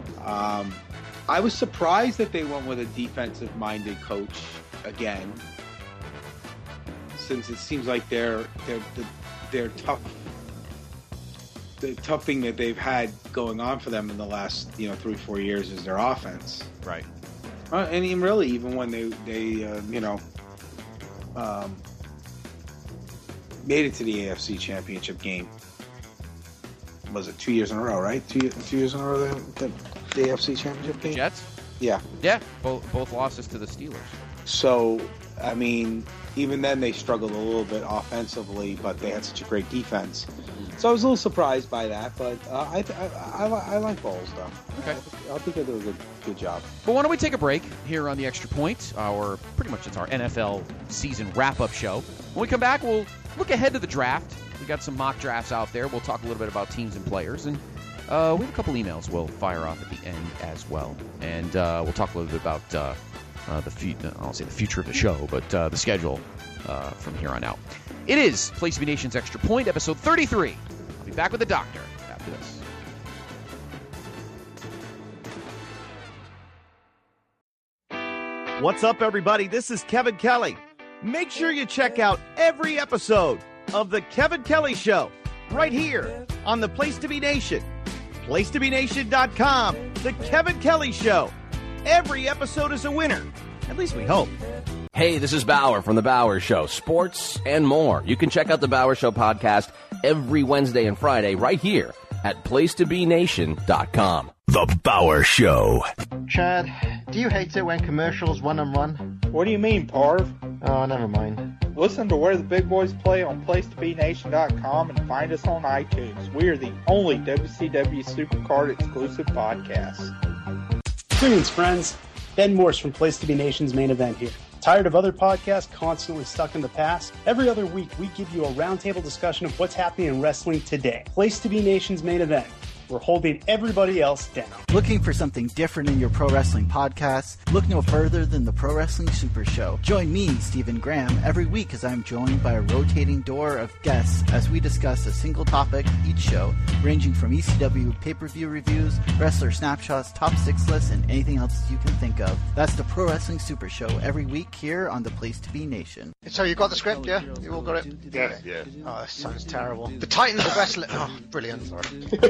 I was surprised that they went with a defensive-minded coach again, since it seems like they're tough. The tough thing that they've had going on for them in the last 3-4 years is their offense. Right. And really, even when they made it to the AFC Championship game, was it 2 years in a row? Right, 2 years in a row the AFC Championship game. Jets. Yeah. Both losses to the Steelers. So, even then they struggled a little bit offensively, but they had such a great defense. So I was a little surprised by that, but I like Bowles, though. Okay. I think they do a good job. But why don't we take a break here on the Extra Point? It's our NFL season wrap-up show. When we come back, we'll look ahead to the draft. We got some mock drafts out there. We'll talk a little bit about teams and players, and we have a couple emails we'll fire off at the end as well. And we'll talk a little bit about I won't say the future of the show, but the schedule from here on out. It is Place to Be Nation's Extra Point, episode 33. I'll be back with the doctor after this. What's up, everybody? This is Kevin Kelly. Make sure you check out every episode of The Kevin Kelly Show right here on the Place to Be Nation. PlaceToBeNation.com. The Kevin Kelly Show. Every episode is a winner. At least we hope. Hey, this is Bauer from The Bauer Show. Sports and more. You can check out The Bauer Show podcast every Wednesday and Friday right here at PlaceToBeNation.com. The Bauer Show. Chad, do you hate it when commercials run and run? What do you mean, Parv? Oh, never mind. Listen to Where the Big Boys Play on PlaceToBeNation.com and find us on iTunes. We are the only WCW Supercard exclusive podcast. Greetings, friends. Ben Morse from Place to Be Nation's Main Event here. Tired of other podcasts constantly stuck in the past? Every other week, we give you a roundtable discussion of what's happening in wrestling today. Place to Be Nation's Main Event. We're holding everybody else down. Looking for something different in your pro wrestling podcasts? Look no further than the Pro Wrestling Super Show. Join me, Stephen Graham, every week as I'm joined by a rotating door of guests as we discuss a single topic each show, ranging from ECW pay-per-view reviews, wrestler snapshots, top 6 lists, and anything else you can think of. That's the Pro Wrestling Super Show every week here on the Place to Be Nation. So you got the script, yeah? You all got it? Yeah. Oh, this sounds terrible. The Titans of Wrestling... Oh, brilliant. Sorry.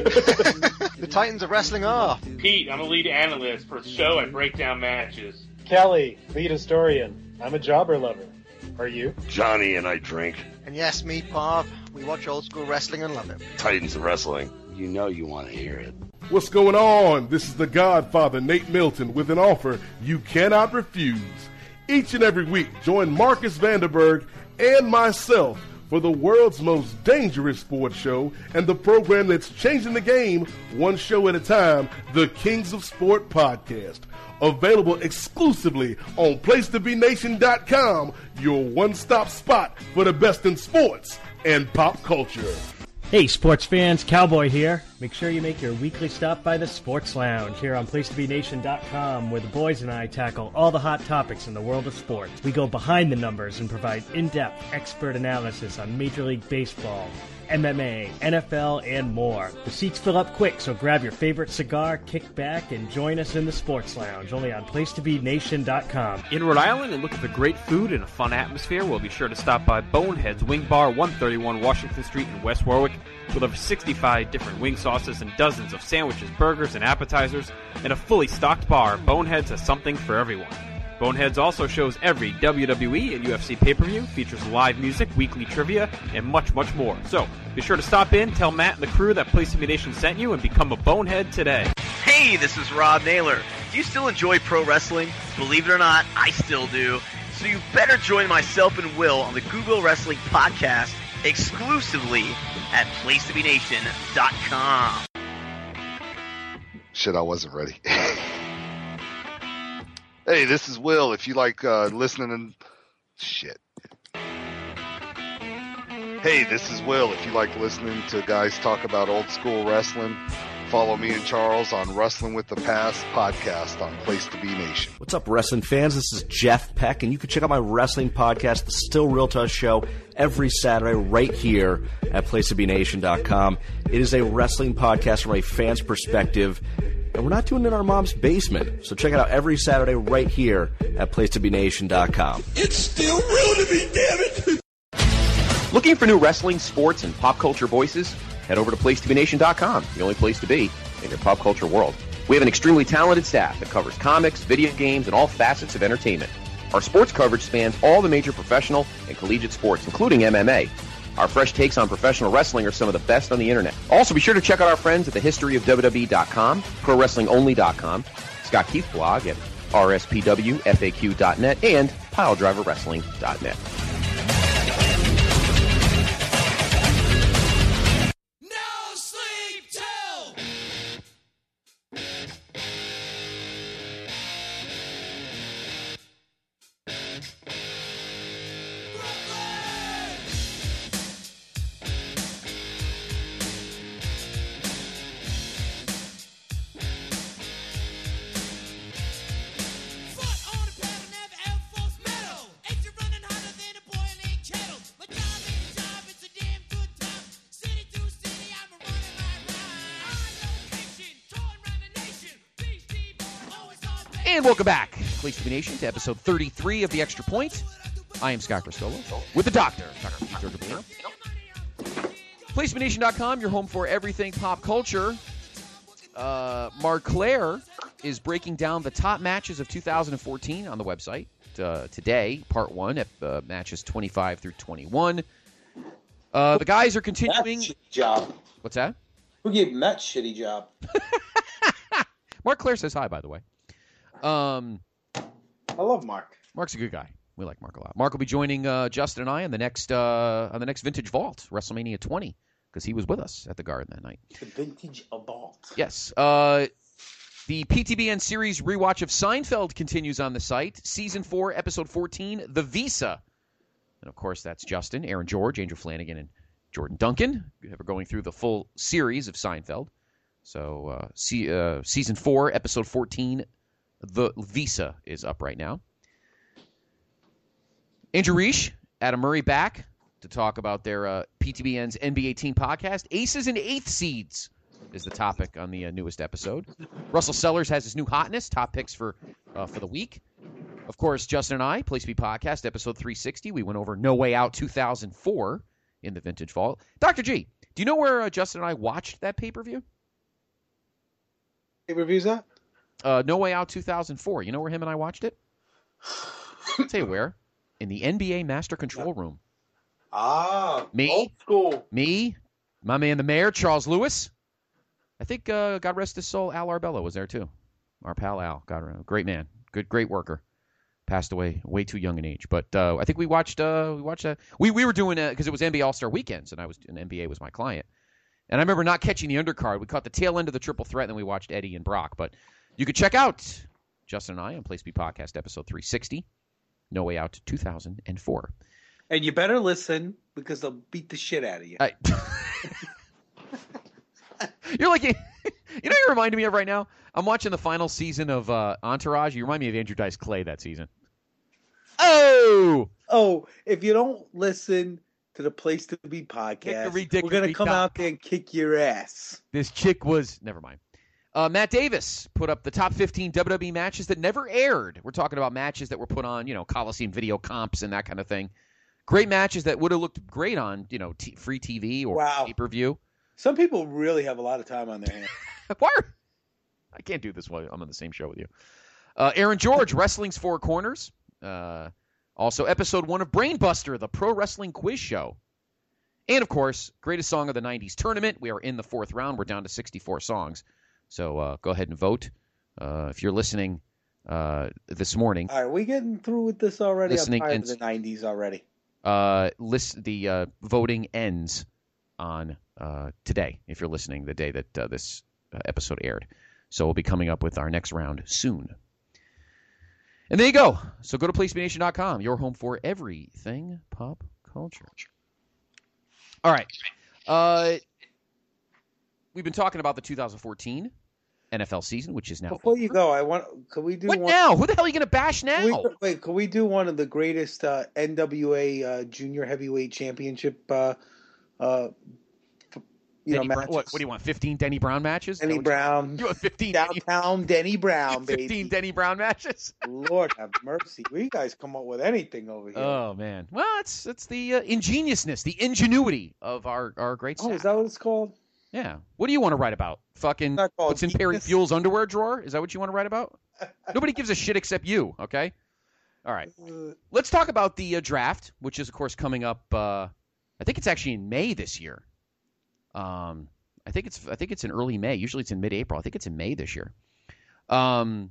The Titans of Wrestling are... Pete, I'm a lead analyst for the show. I break down matches. Kelly, lead historian. I'm a jobber lover. Are you? Johnny and I drink. And yes, me, Parv. We watch old school wrestling and love it. Titans of Wrestling. You know you want to hear it. What's going on? This is the Godfather, Nate Milton, with an offer you cannot refuse. Each and every week, join Marcus Vanderberg and myself for the world's most dangerous sports show and the program that's changing the game one show at a time, the Kings of Sport Podcast. Available exclusively on PlaceToBeNation.com, your one-stop spot for the best in sports and pop culture. Hey, sports fans, Cowboy here. Make sure you make your weekly stop by the Sports Lounge here on PlaceToBeNation.com, where the boys and I tackle all the hot topics in the world of sports. We go behind the numbers and provide in-depth expert analysis on Major League Baseball, MMA, NFL, and more. The seats fill up quick, so grab your favorite cigar, kick back, and join us in the Sports Lounge, only on PlaceToBeNation.com. In Rhode Island and looking for great food and a fun atmosphere, we'll be sure to stop by Bonehead's Wing Bar, 131 Washington Street in West Warwick, with over 65 different wing sauces and dozens of sandwiches, burgers, and appetizers. In a fully stocked bar, Bonehead's has something for everyone. Boneheads also shows every WWE and UFC pay-per-view, features live music, weekly trivia, and much, much more. So, be sure to stop in, tell Matt and the crew that Place to Be Nation sent you, and become a Bonehead today. Hey, this is Rob Naylor. Do you still enjoy pro wrestling? Believe it or not, I still do. So you better join myself and Will on the Google Wrestling Podcast exclusively at PlaceToBeNation.com. Shit, I wasn't ready. Hey, this is Will. If you like listening and shit. Hey, this is Will. If you like listening to guys talk about old school wrestling, follow me and Charles on Wrestling with the Past podcast on Place to Be Nation. What's up, wrestling fans? This is Jeff Peck, and you can check out my wrestling podcast, The Still Real to Us Show, every Saturday right here at PlaceToBeNation.com. It is a wrestling podcast from a fan's perspective, and we're not doing it in our mom's basement. So check it out every Saturday right here at PlaceToBeNation.com. It's still real to me, damn it! Looking for new wrestling, sports, and pop culture voices? Head over to PlaceToBeNation.com, the only place to be in your pop culture world. We have an extremely talented staff that covers comics, video games, and all facets of entertainment. Our sports coverage spans all the major professional and collegiate sports, including MMA. Our fresh takes on professional wrestling are some of the best on the internet. Also, be sure to check out our friends at thehistoryofwwe.com, ProWrestlingOnly.com, Scott Keith blog at rspwfaq.net, and PileDriverWrestling.net. And welcome back, Place to Be Nation, to episode 33 of The Extra Point. I am Scott Cristolo with the Doctor, Dr. Keith Georgiano. PlaceToBeNation.com, your home for everything pop culture. Mark Claire is breaking down the top matches of 2014 on the website today, part 1, at matches 25 through 21. The guys are continuing. That shitty job. What's that? Who gave him that shitty job? Mark Claire says hi, by the way. I love Mark. Mark's a good guy. We like Mark a lot. Mark will be joining Justin and I on the next Vintage Vault, WrestleMania 20, because he was with us at the Garden that night. The Vintage Vault. Yes. The PTBN series rewatch of Seinfeld continues on the site. Season 4, Episode 14, The Visa. And, of course, that's Justin, Aaron George, Angel Flanagan, and Jordan Duncan. We're going through the full series of Seinfeld. So Season 4, Episode 14, The Visa is up right now. Andrew Reich, Adam Murray back to talk about their PTBN's NBA team podcast. Aces and Eighth Seeds is the topic on the newest episode. Russell Sellers has his new hotness, top picks for the week. Of course, Justin and I, Place to Be Podcast, episode 360. We went over No Way Out 2004 in the Vintage Vault. Dr. G, do you know where Justin and I watched that pay-per-view? Pay-per-view's that? No Way Out 2004. You know where him and I watched it? I'll tell you where. In the NBA Master Control Room. Ah, me, old school. Me, my man the mayor, Charles Lewis. I think, God rest his soul, Al Arbella was there too. Our pal Al. Great man. Great worker. Passed away way too young in age. But I think we watched we were doing it because it was NBA All-Star Weekends, and NBA was my client. And I remember not catching the undercard. We caught the tail end of the triple threat, and then we watched Eddie and Brock. But you could check out Justin and I on Place to Be Podcast, episode 360, No Way Out 2004. And you better listen because they'll beat the shit out of you. You're like, you know, you're reminding me of right now. I'm watching the final season of Entourage. You remind me of Andrew Dice Clay that season. Oh, if you don't listen to the Place to Be podcast, we're going to come out there and kick your ass. This chick was, never mind. Matt Davis put up the top 15 WWE matches that never aired. We're talking about matches that were put on, Coliseum video comps and that kind of thing. Great matches that would have looked great on, free TV or pay-per-view. Some people really have a lot of time on their hands. What? I can't do this while I'm on the same show with you. Aaron George, Wrestling's Four Corners. Also, episode 1 of Brainbuster, the pro wrestling quiz show. And, of course, greatest song of the 90s tournament. We are in the 4th round. We're down to 64 songs. So go ahead and vote. If you're listening this morning. Are we getting through with this already? I'm tired of the 90s already. The voting ends on today, if you're listening, the day that this episode aired. So we'll be coming up with our next round soon. And there you go. So go to PlaceToBeNation.com, your home for everything pop culture. All right. We've been talking about the 2014 NFL season, which is now. Before you go, could we do what one now? Who the hell are you going to bash now? Could we do one of the greatest NWA Junior Heavyweight Championship matches? What do you want? 15 Denny Brown matches? Denny Brown. You want 15 downtown Denny Brown, baby. 15 Denny Brown matches? Lord have mercy. You guys come up with anything over here. Oh man. Well, it's the ingeniousness, the ingenuity of our great staff. Oh, is that what it's called? Yeah. What do you want to write about? Fucking what's in Perry Fuel's underwear drawer? Is that what you want to write about? Nobody gives a shit except you, okay? All right. Let's talk about the draft, which is, of course, coming up. I think it's actually in May this year. I think it's in early May. Usually it's in mid-April. I think it's in May this year. Of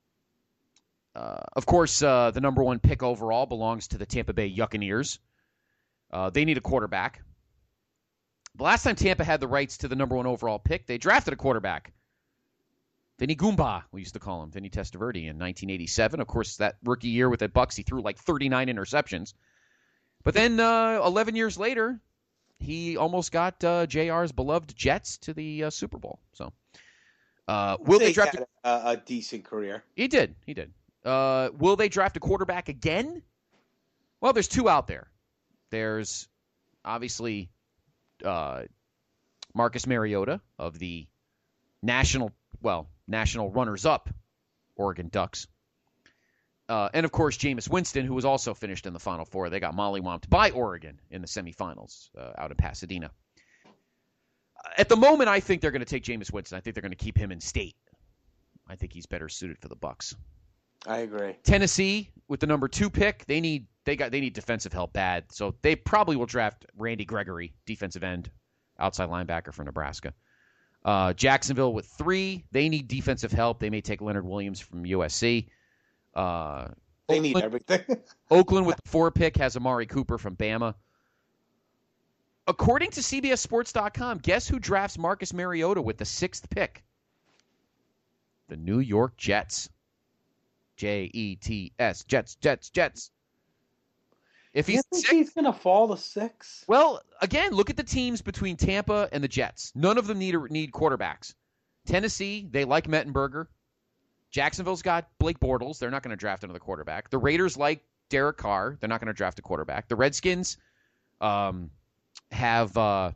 course, the number one pick overall belongs to the Tampa Bay Buccaneers. They need a quarterback. The last time Tampa had the rights to the number one overall pick, they drafted a quarterback. Vinny Goomba, we used to call him, Vinny Testaverde, in 1987. Of course, that rookie year with the Bucs, he threw like 39 interceptions. But then 11 years later, he almost got JR's beloved Jets to the Super Bowl. So, will they draft a decent career? He did. Will they draft a quarterback again? Well, there's two out there. There's obviously Marcus Mariota of the national runners-up Oregon Ducks. And, of course, Jameis Winston, who was also finished in the Final Four. They got mollywomped by Oregon in the semifinals out in Pasadena. At the moment, I think they're going to take Jameis Winston. I think they're going to keep him in state. I think he's better suited for the Bucs. I agree. Tennessee, with the number 2 pick, they need defensive help bad. So they probably will draft Randy Gregory, defensive end, outside linebacker for Nebraska. Jacksonville with 3, they need defensive help. They may take Leonard Williams from USC. They need everything. Oakland with the 4 pick has Amari Cooper from Bama. According to CBSSports.com, guess who drafts Marcus Mariota with the 6th pick? The New York Jets. Jets, Jets. If he's going to fall to 6? Well, again, look at the teams between Tampa and the Jets. None of them need quarterbacks. Tennessee, they like Mettenberger. Jacksonville's got Blake Bortles. They're not going to draft another quarterback. The Raiders like Derek Carr. They're not going to draft a quarterback. The Redskins have I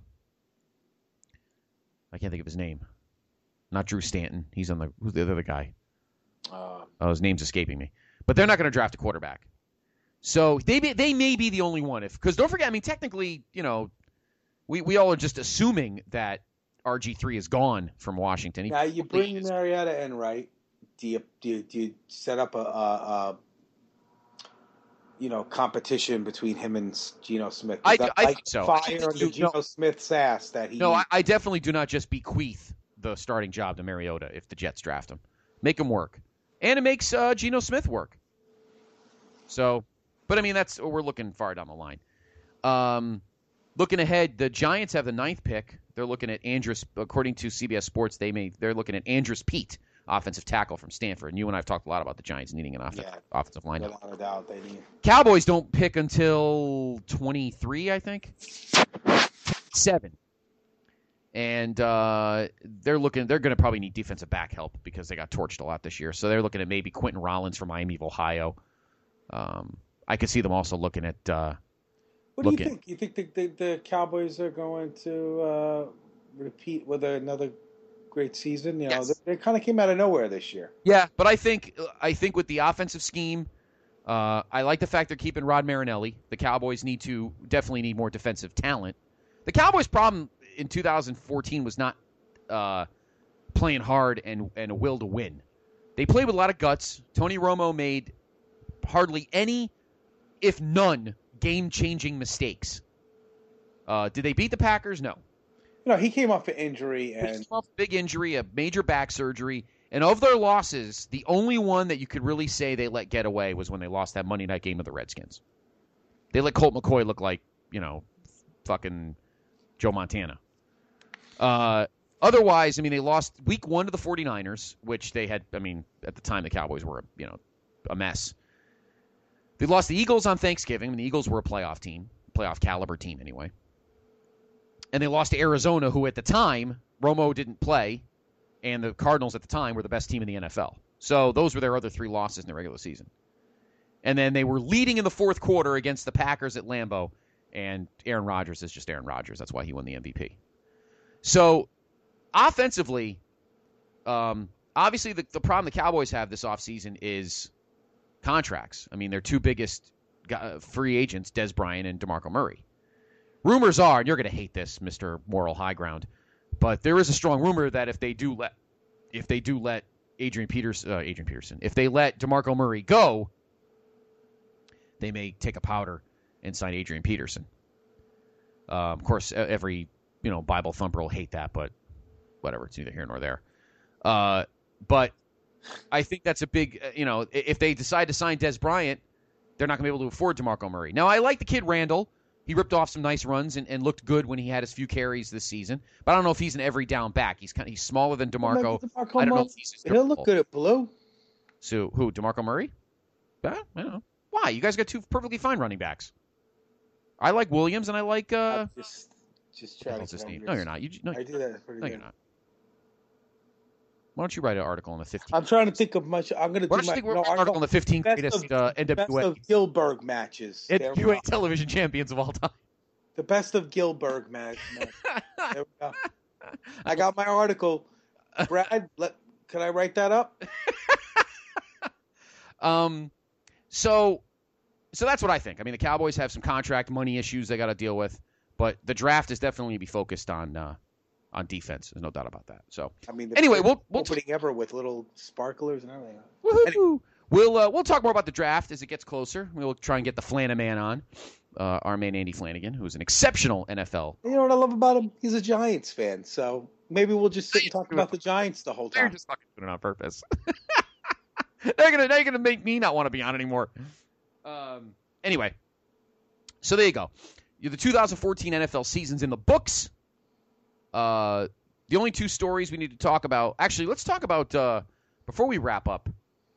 can't think of his name. Not Drew Stanton. He's on who's the other guy? His name's escaping me. But they're not going to draft a quarterback. So they may be the only one. Because don't forget, I mean, technically, we all are just assuming that RG3 is gone from Washington. Now you bring Mariota in, right? Do you set up a competition between him and Geno Smith? I think so. Fire the Geno Smith's ass that he. No, I definitely do not just bequeath the starting job to Mariota if the Jets draft him. Make him work, and it makes Geno Smith work. So, but I mean we're looking far down the line. Looking ahead, the Giants have the 9th pick. They're looking at Andrus. According to CBS Sports, they're looking at Andrus Peat, offensive tackle from Stanford. And you and I have talked a lot about the Giants needing an offensive line. Without a doubt, they need. Cowboys don't pick until 23, I think. 7. And they're going to probably need defensive back help because they got torched a lot this year. So they're looking at maybe Quentin Rollins from Miami of Ohio. I could see them also looking at. What do you think? You think the Cowboys are going to repeat with another great season? Yes. They kind of came out of nowhere this year. Yeah, but I think with the offensive scheme, I like the fact they're keeping Rod Marinelli. The Cowboys definitely need more defensive talent. The Cowboys' problem in 2014 was not playing hard and a will to win. They played with a lot of guts. Tony Romo made hardly any, if none, game-changing mistakes. Did they beat the Packers? No. He came off an injury. He came off a big injury, a major back surgery. And of their losses, the only one that you could really say they let get away was when they lost that Monday night game of the Redskins. They let Colt McCoy look like, fucking Joe Montana. Otherwise, I mean, they lost week 1 to the 49ers, which they had, I mean, at the time the Cowboys were, a mess. They lost the Eagles on Thanksgiving. I mean, the Eagles were a playoff team, playoff caliber team anyway. And they lost to Arizona, who at the time, Romo didn't play, and the Cardinals at the time were the best team in the NFL. So those were their other 3 losses in the regular season. And then they were leading in the fourth quarter against the Packers at Lambeau, and Aaron Rodgers is just Aaron Rodgers. That's why he won the MVP. So offensively, obviously the problem the Cowboys have this offseason is contracts. I mean, their 2 biggest free agents, Des Bryant and DeMarco Murray. Rumors are, and you're going to hate this, Mr. Moral High Ground, but there is a strong rumor that if they do let Adrian Peterson, if they let DeMarco Murray go, they may take a powder and sign Adrian Peterson. Of course, every Bible thumper will hate that, but whatever, it's neither here nor there. But I think that's a big, if they decide to sign Des Bryant, they're not going to be able to afford DeMarco Murray. Now, I like the kid Randall. He ripped off some nice runs and looked good when he had his few carries this season. But I don't know if he's an every down back. He's smaller than DeMarco. I don't know if he's he'll look good at blue. So who? DeMarco Murray? I don't know. Why? You guys got 2 perfectly fine running backs. I like Williams and I like. Just try to. No, you're not. I do that pretty good. You're not. Why don't you write an article on the 15? I'm trying to think of much. I'm going to do an article on the 15 greatest NWA. Best of Gilbert matches. NWA television champions of all time. The best of Gilbert match. There we go. I got my article. Brad, can I write that up? So that's what I think. I mean, the Cowboys have some contract money issues they got to deal with, but the draft is definitely going to be focused on defense. There's no doubt about that. So anyway, we'll opening ever with little sparklers and everything. Woohoo! We'll talk more about the draft as it gets closer. We'll try and get the Flanaman on, our man Andy Flanagan, who's an exceptional NFL. You know what I love about him? He's a Giants fan. So maybe we'll just sit and talk about the Giants the whole time. They're just fucking doing it on purpose. They're gonna make me not want to be on anymore. Anyway, so there you go. The 2014 NFL season's in the books. The only 2 stories we need to talk about. Actually, let's talk about before we wrap up.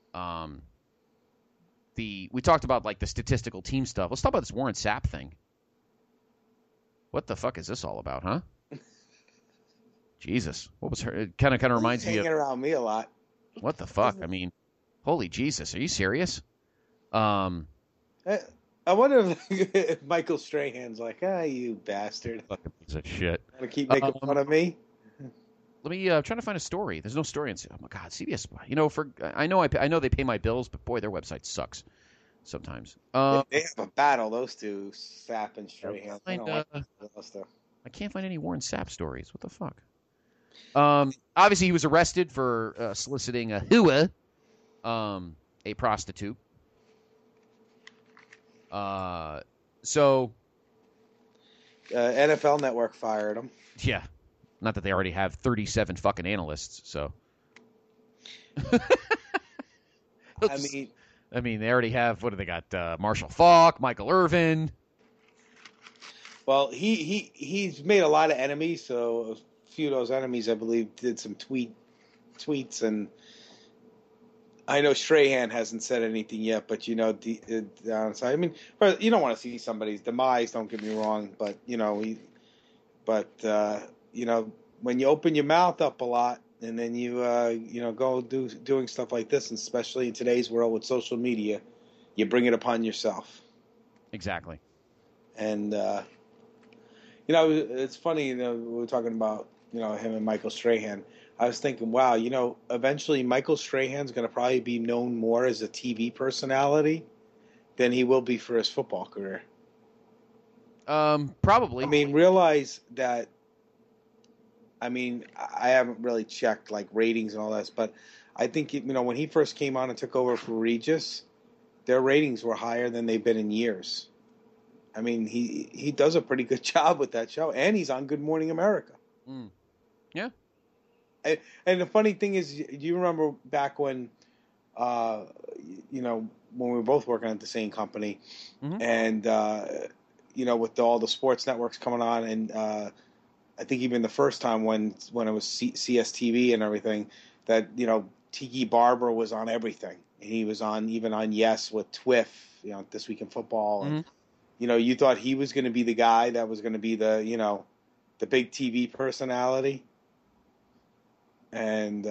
We talked about like the statistical team stuff. Let's talk about this Warren Sapp thing. What the fuck is this all about, huh? Jesus, what was her? It kind of reminds me of hanging around me a lot. What the fuck? I mean, holy Jesus, are you serious? I wonder if Michael Strahan's like, you bastard. Fucking piece of shit. Want to keep making fun of me? Let me trying to find a story. There's no story. Oh my God, CBS. I know they pay my bills, but boy, their website sucks sometimes. They have a battle. Those 2, Sapp and Strahan. I can't find any Warren Sapp stories. What the fuck? Obviously, he was arrested for soliciting a hua, a prostitute. So NFL Network fired him. Yeah. Not that they already have 37 fucking analysts, so. I mean, they already have, what do they got? Marshall Faulk, Michael Irvin. Well, he's made a lot of enemies, so a few of those enemies, I believe, did some tweets, and I know Strahan hasn't said anything yet, but the downside. I mean, you don't want to see somebody's demise. Don't get me wrong, but when you open your mouth up a lot, and then you go doing stuff like this, and especially in today's world with social media, you bring it upon yourself. Exactly. And it's funny. We were talking about him and Michael Strahan. I was thinking, wow, eventually Michael Strahan's going to probably be known more as a TV personality than he will be for his football career. Probably. I mean, realize that. I mean, I haven't really checked like ratings and all that, but I think when he first came on and took over for Regis, their ratings were higher than they've been in years. I mean, he does a pretty good job with that show, and he's on Good Morning America. Mm. Yeah. And the funny thing is, do you remember back when, when we were both working at the same company, mm-hmm. and with all the sports networks coming on, and I think even the first time when it was CSTV and everything, that, you know, Tiki Barber was on everything. He was even on Yes with Twiff, you know, This Week in Football. And, you know, you thought he was going to be the guy that was going to be the, you know, the big TV personality. And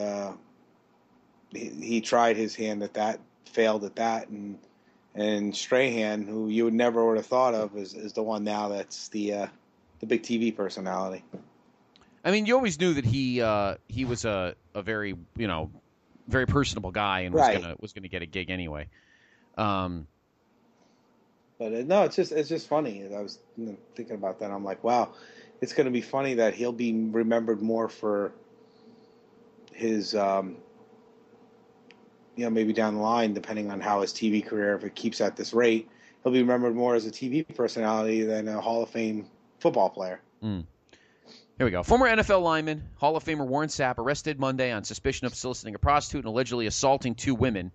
he tried his hand at that, failed at that. And Strahan, who you would never would have thought of, is the one now that's the big TV personality. I mean, you always knew that he was a very, you know, very personable guy and was gonna get a gig anyway. But no, it's just funny. I was thinking about that. I'm like, wow, it's going to be funny that he'll be remembered more for his, you know, maybe down the line, depending on how his TV career, if it keeps at this rate, he'll be remembered more as a TV personality than a Hall of Fame football player. Here we go. Former NFL lineman, Hall of Famer Warren Sapp, arrested Monday on suspicion of soliciting a prostitute and allegedly assaulting 2 women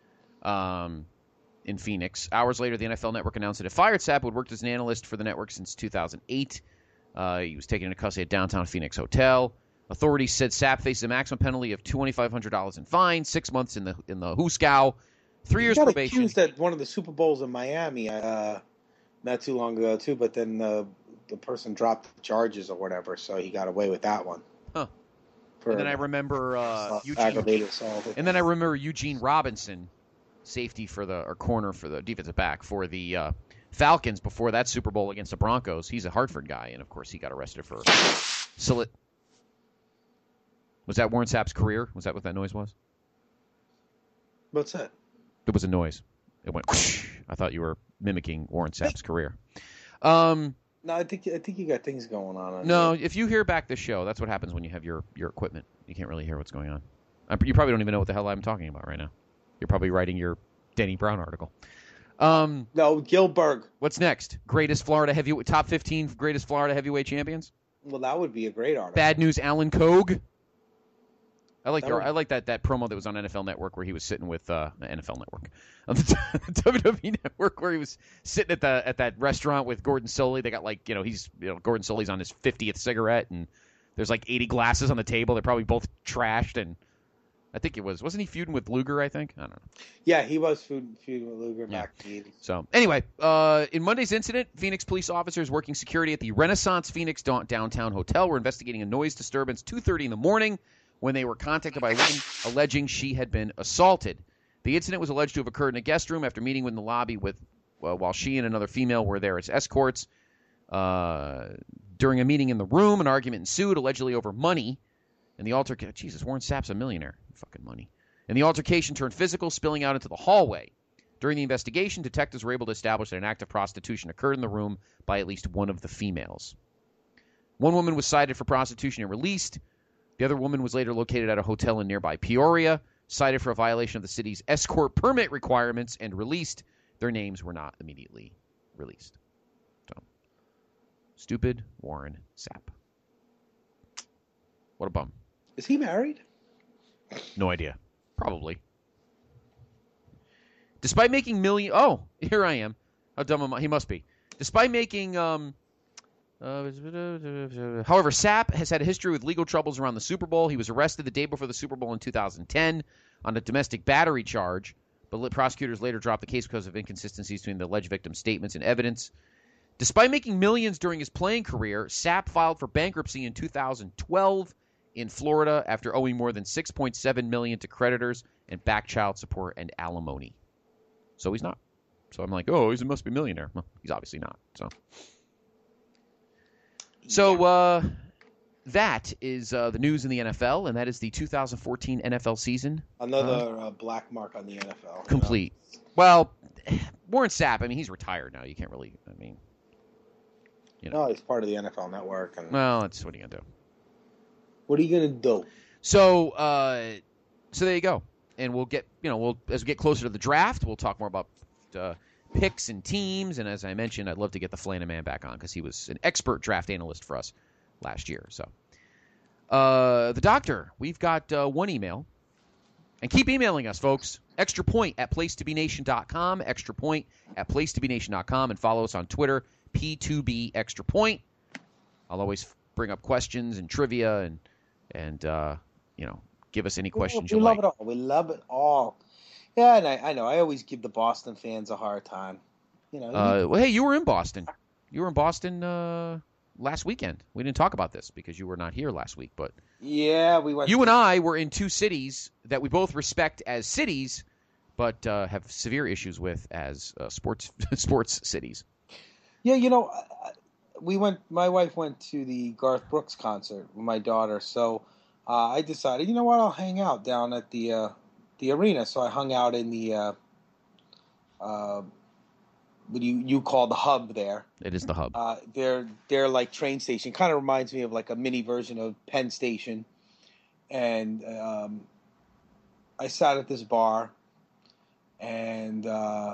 in Phoenix. Hours later, the NFL Network announced that it fired Sapp, who had worked as an analyst for the network since 2008. He was taken into custody at downtown Phoenix hotel. Authorities said Sapp faces a maximum penalty of $2,500 in fine, 6 months in the Hooskow, 3 years probation. He got accused at one of the Super Bowls in Miami not too long ago, too, but then the person dropped the charges or whatever, so he got away with that one. Huh. And then I remember aggravated assault. And then I remember Eugene Robinson, safety corner for the defensive back for the Falcons before that Super Bowl against the Broncos. He's a Hartford guy, and of course he got arrested for Was that Warren Sapp's career? Was that what that noise was? What's that? It was a noise. It went whoosh. I thought you were mimicking Warren Sapp's career. No, I think you got things going on. No, if you hear back the show, that's what happens when you have your equipment. You can't really hear what's going on. You probably don't even know what the hell I'm talking about right now. You're probably writing your Denny Brown article. No, Gilbert. What's next? Top 15 greatest Florida heavyweight champions? Well, that would be a great article. Bad News Alan Kogue. I like that promo that was on NFL Network where he was sitting with NFL Network, on the WWE Network, where he was sitting at that restaurant with Gordon Solie. They got Gordon Solie's on his 50th cigarette, and there's like 80 glasses on the table. They're probably both trashed, and I think wasn't he feuding with Luger? I think I don't know. Yeah, he was feuding with Luger back in the 80s. So anyway, in Monday's incident, Phoenix police officers working security at the Renaissance Phoenix downtown hotel were investigating a noise disturbance 2:30 in the morning, when they were contacted by a woman alleging she had been assaulted. The incident was alleged to have occurred in a guest room after meeting in the lobby while she and another female were there as escorts. During a meeting in the room, an argument ensued, allegedly over money. And the altercation, Jesus, Warren Sapp's a millionaire. Fucking money. And the altercation turned physical, spilling out into the hallway. During the investigation, detectives were able to establish that an act of prostitution occurred in the room by at least one of the females. One woman was cited for prostitution and released. The other woman was later located at a hotel in nearby Peoria, cited for a violation of the city's escort permit requirements, and released. Their names were not immediately released. So, stupid Warren Sapp. What a bum. Is he married? No idea. Probably. Despite making here I am. How dumb am I? He must be. Despite making... However, Sapp has had a history with legal troubles around the Super Bowl. He was arrested the day before the Super Bowl in 2010 on a domestic battery charge, but prosecutors later dropped the case because of inconsistencies between the alleged victim's statements and evidence. Despite making millions during his playing career, Sapp filed for bankruptcy in 2012 in Florida after owing more than $6.7 million to creditors and back child support and alimony. So he's not. So I'm like, he must be a millionaire. Well, he's obviously not. So that is the news in the NFL, and that is the 2014 NFL season. Another black mark on the NFL. Complete. Well, Warren Sapp, he's retired now. You can't really, No, he's part of the NFL Network. Well, that's what are you going to do? What are you going to do? So there you go. And we'll get, as we get closer to the draft, we'll talk more about picks and teams, and as I mentioned, I'd love to get the Flana Man back on because he was an expert draft analyst for us last year. So, the doctor, we've got one email, and keep emailing us, folks. extrapoint@placetobenation.com, extrapoint@placetobenation.com, and follow us on Twitter, P2B Extra Point. I'll always bring up questions and trivia and give us any questions we you love like. it all. We love it all. Yeah, and I know. I always give the Boston fans a hard time. Well, hey, you were in Boston. You were in Boston last weekend. We didn't talk about this because you were not here last week, but yeah, we went. You and I were in two cities that we both respect as cities, but have severe issues with as sports cities. Yeah, we went. My wife went to the Garth Brooks concert with my daughter, so I decided, you know what, I'll hang out down at the arena. So I hung out in the what you call the hub there. It is the hub. Their like train station kind of reminds me of like a mini version of Penn Station, and I sat at this bar, and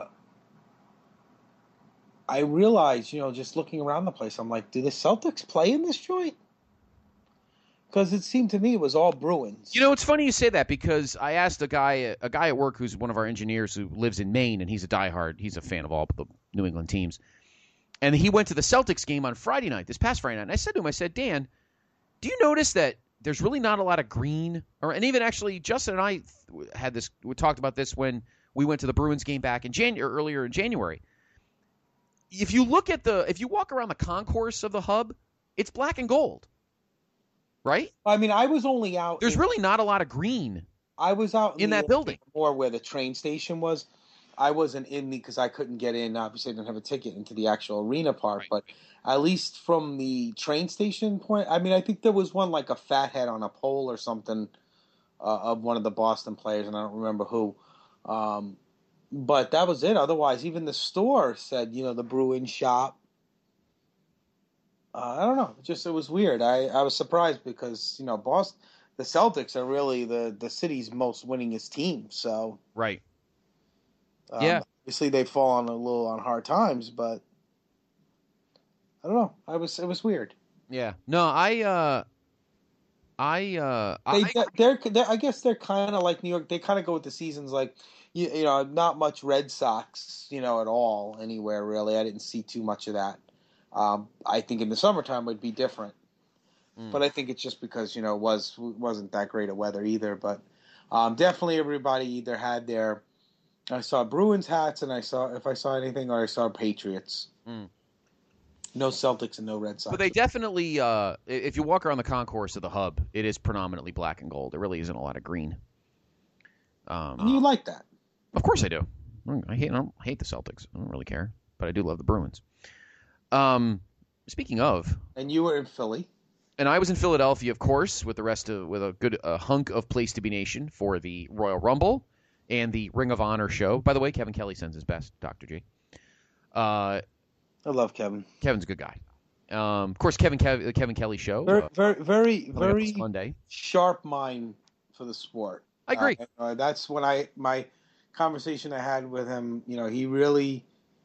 I realized, just looking around the place, I'm like, do the Celtics play in this joint? Because it seemed to me it was all Bruins. It's funny you say that because I asked a guy at work who's one of our engineers who lives in Maine, and he's a fan of all the New England teams. And he went to the Celtics game on this past Friday night. And I said to him, Dan, do you notice that there's really not a lot of green? And even actually, Justin and I we talked about this when we went to the Bruins game back earlier in January. If you walk around the concourse of the hub, it's black and gold. Right? I mean, I was only out. There's really not a lot of green. I was out in that building, more where the train station was. I wasn't in because I couldn't get in. Obviously, I didn't have a ticket into the actual arena part. Right. But at least from the train station point, I mean, I think there was one like a fathead on a pole or something of one of the Boston players, and I don't remember who. But that was it. Otherwise, even the store said, the Bruins shop. I don't know. It was weird. I was surprised because, Boston, the Celtics are really the city's most winningest team. So right. Yeah. Obviously, they've fallen a little on hard times, but I don't know. It was weird. Yeah. No, I guess they're kind of like New York. They kind of go with the seasons like, not much Red Sox, at all anywhere really. I didn't see too much of that. I think in the summertime would be different, but I think it's just because it wasn't that great of weather either. But definitely everybody either had their. I saw Bruins hats, and if I saw anything, or I saw Patriots. No Celtics and no Red Sox. But they definitely, if you walk around the concourse of the hub, it is predominantly black and gold. There really isn't a lot of green. You like that? Of course I do. I don't hate the Celtics. I don't really care, but I do love the Bruins. Speaking of, and you were in Philly, and I was in Philadelphia, of course, with a good hunk of Place to Be Nation for the Royal Rumble and the Ring of Honor show. By the way, Kevin Kelly sends his best, Dr. G. I love Kevin. Kevin's a good guy. Of course, Kevin Kelly show. Very Monday. Sharp mind for the sport. I agree. That's when my conversation I had with him. He really,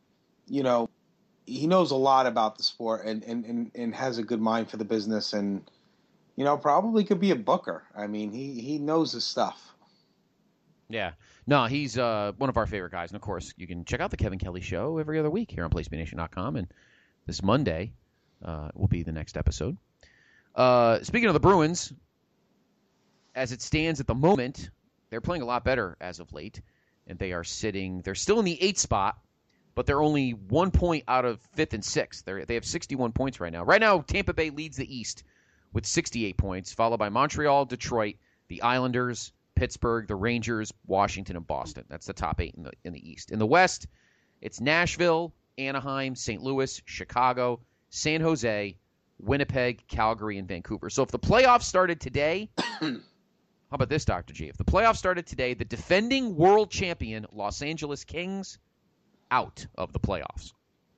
he knows a lot about the sport and has a good mind for the business, and probably could be a booker. I mean, he knows his stuff. Yeah. No, he's one of our favorite guys. And, of course, you can check out the Kevin Kelly Show every other week here on PlaceBeNation.com. And this Monday will be the next episode. Speaking of the Bruins, as it stands at the moment, they're playing a lot better as of late. And they're still in the 8th spot, but they're only 1 point out of 5th and 6th. They have 61 points right now. Right now, Tampa Bay leads the East with 68 points, followed by Montreal, Detroit, the Islanders, Pittsburgh, the Rangers, Washington, and Boston. That's the top 8 in the East. In the West, it's Nashville, Anaheim, St. Louis, Chicago, San Jose, Winnipeg, Calgary, and Vancouver. So if the playoffs started today, how about this, Dr. G? If the playoffs started today, the defending world champion Los Angeles Kings out of the playoffs.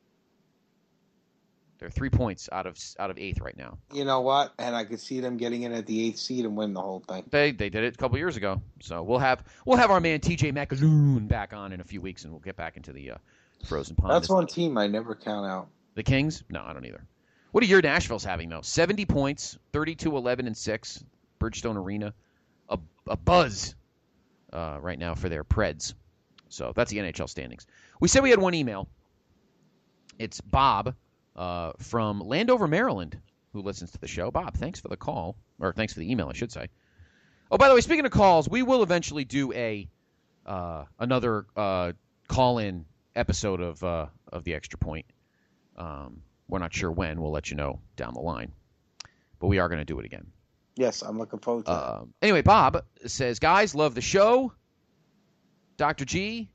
They're 3 points out of 8th right now. You know what? And I could see them getting in at the 8th seed and win the whole thing. They did it a couple years ago. So we'll have our man TJ McAloon back on in a few weeks, and we'll get back into the frozen pond. That's one team I never count out. The Kings? No, I don't either. What are your Nashville's having though? 70 points, 32-11-6, Bridgestone Arena, a buzz right now for their Preds. So that's the NHL standings. We said we had one email. It's Bob. From Landover, Maryland, who listens to the show. Bob, thanks for the call, or thanks for the email, I should say. Oh, by the way, speaking of calls, we will eventually do another call-in episode of the Extra Point. We're not sure when. We'll let you know down the line, but we are going to do it again. Yes, I'm looking forward to it. Anyway, Bob says, guys, love the show. Dr. G,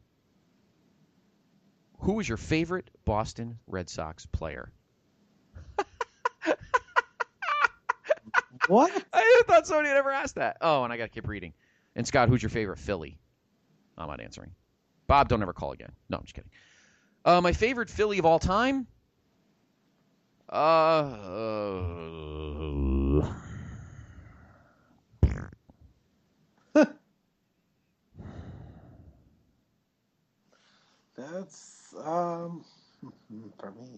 who is your favorite Boston Red Sox player? What? I thought somebody had ever asked that. Oh, and I got to keep reading. And Scott, who's your favorite Philly? I'm not answering. Bob, don't ever call again. No, I'm just kidding. My favorite Philly of all time? That's for me.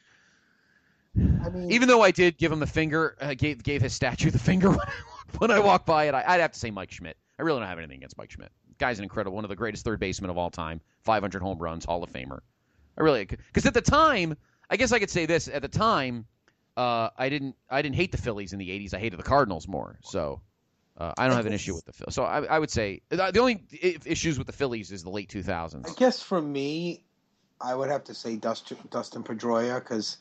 I mean, even though I did give him the finger, gave his statue the finger when I walked by it, I'd have to say Mike Schmidt. I really don't have anything against Mike Schmidt. Guy's an incredible, one of the greatest third basemen of all time, 500 home runs, Hall of Famer. Because at the time, I guess I could say this. At the time, I didn't hate the Phillies in the 80s. I hated the Cardinals more. So I don't have an issue with the Phillies. So I would say the only issues with the Phillies is the late 2000s. I guess for me, I would have to say Dustin Pedroia because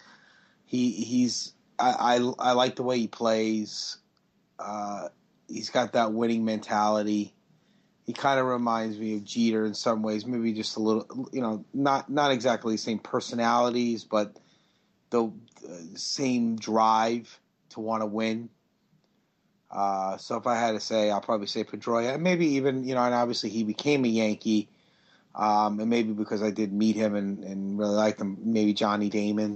I like the way he plays. He's got that winning mentality. He kind of reminds me of Jeter in some ways, maybe just a little, not exactly the same personalities, but the same drive to want to win. So if I had to say, I'll probably say Pedroia. And maybe even, and obviously he became a Yankee. And maybe because I did meet him and really liked him, maybe Johnny Damon.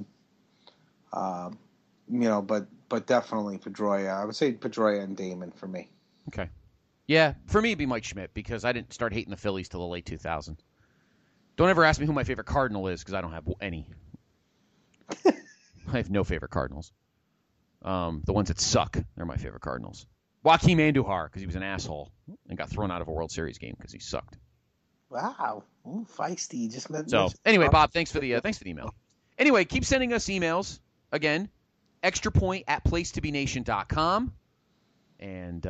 But definitely Pedroia. I would say Pedroia and Damon for me. Okay. Yeah, for me it'd be Mike Schmidt because I didn't start hating the Phillies till the late 2000s. Don't ever ask me who my favorite Cardinal is because I don't have any. I have no favorite Cardinals. The ones that suck, they're my favorite Cardinals. Joaquin Andujar because he was an asshole and got thrown out of a World Series game because he sucked. Wow, ooh, feisty. Just meant. So anyway, Bob, thanks for the email. Anyway, keep sending us emails again. extrapoint@placetobenation.com and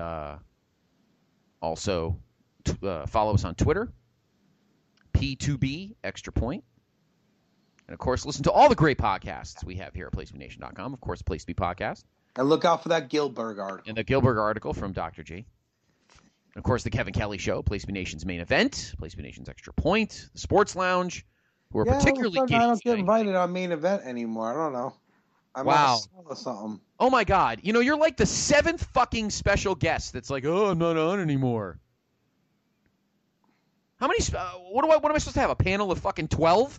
also follow us on Twitter, P2B Extra Point. And, of course, listen to all the great podcasts we have here at placetobenation.com. Of course, Place to Be Podcast. And look out for that Gilbert article. And the Gilbert article from Dr. G. And, of course, the Kevin Kelly Show, Place to Be Nation's main event, Place to Be Nation's Extra Point, the Sports Lounge, who are particularly giddy. I don't get invited on main event anymore. I don't know. Wow. Or something. Oh, my God. You're like the 7th fucking special guest that's like, oh, I'm not on anymore. How many what am I supposed to have, a panel of fucking 12?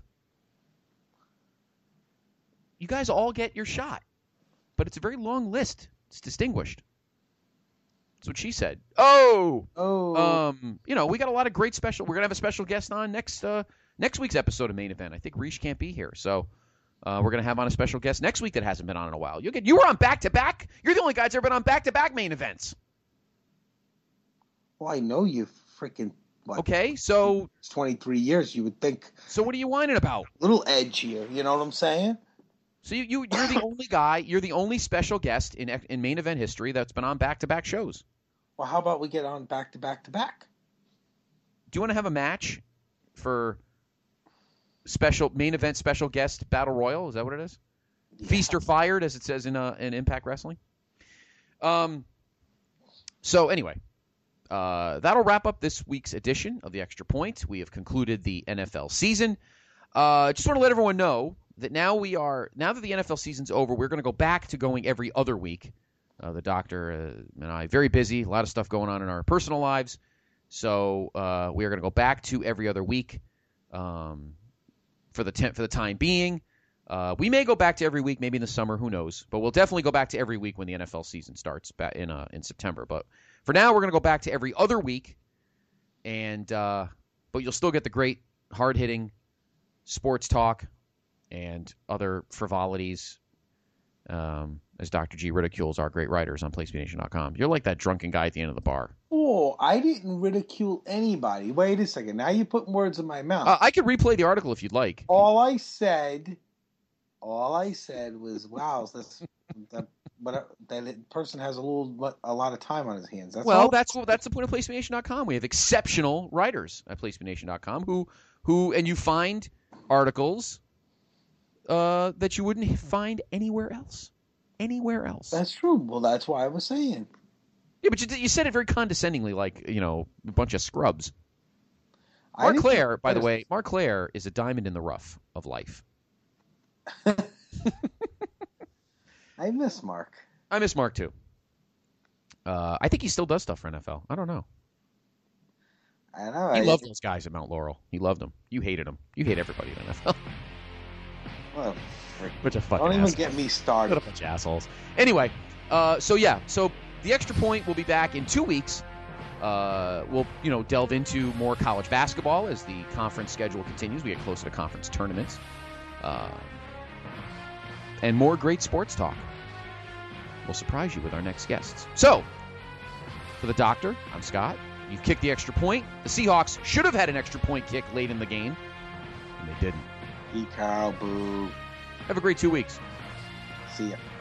You guys all get your shot. But it's a very long list. It's distinguished. That's what she said. Oh. We got a lot of great special. We're going to have a special guest on next week's episode of Main Event. I think Reish can't be here, so we're going to have on a special guest next week that hasn't been on in a while. You were on back-to-back. You're the only guy that's ever been on back-to-back main events. Well, I know you freaking... Okay, so... It's 23 years, you would think... So what are you whining about? Little edge here, you know what I'm saying? So you're the only guy, you're the only special guest in main event history that's been on back-to-back shows. Well, how about we get on back-to-back-to-back? Do you want to have a match for special main event special guest battle royal? Is that what it is? Yeah. Feast or fired, as it says in Impact Wrestling. So anyway, that'll wrap up this week's edition of the Extra Point. We have concluded the NFL season. Just want to let everyone know that now that the NFL season's over, we're going to go back to going every other week. The doctor and I very busy, a lot of stuff going on in our personal lives. So we are going to go back to every other week for the time being. We may go back to every week, maybe in the summer, who knows? But we'll definitely go back to every week when the NFL season starts in September. But for now, we're going to go back to every other week, but you'll still get the great hard-hitting sports talk and other frivolities as Dr. G ridicules our great writers on PlaceToBeNation.com. You're like that drunken guy at the end of the bar. Oh, I didn't ridicule anybody. Wait a second. Now you're putting words in my mouth. I could replay the article if you'd like. All I said was, wow, But that person has a lot of time on his hands. That's the point of PlaceToBeNation.com. We have exceptional writers at PlaceToBeNation.com who and you find articles that you wouldn't find anywhere else. Anywhere else. That's true. Well, that's why I was saying. Yeah, but you said it very condescendingly, like, a bunch of scrubs. Mark Claire, by the way, Mark Claire is a diamond in the rough of life. I miss Mark. I miss Mark, too. I think he still does stuff for NFL. I don't know. I know. He loved those guys at Mount Laurel. He loved them. You hated them. You hate everybody at NFL. Well, bunch of fucking don't even assholes. get me started. What a bunch of assholes. Anyway, so the Extra Point will be back in 2 weeks. We'll, delve into more college basketball as the conference schedule continues. We get closer to conference tournaments. And more great sports talk. We'll surprise you with our next guests. So, for the Doctor, I'm Scott. You've kicked the extra point. The Seahawks should have had an extra point kick late in the game, and they didn't. Carl, boo. Have a great 2 weeks. See ya.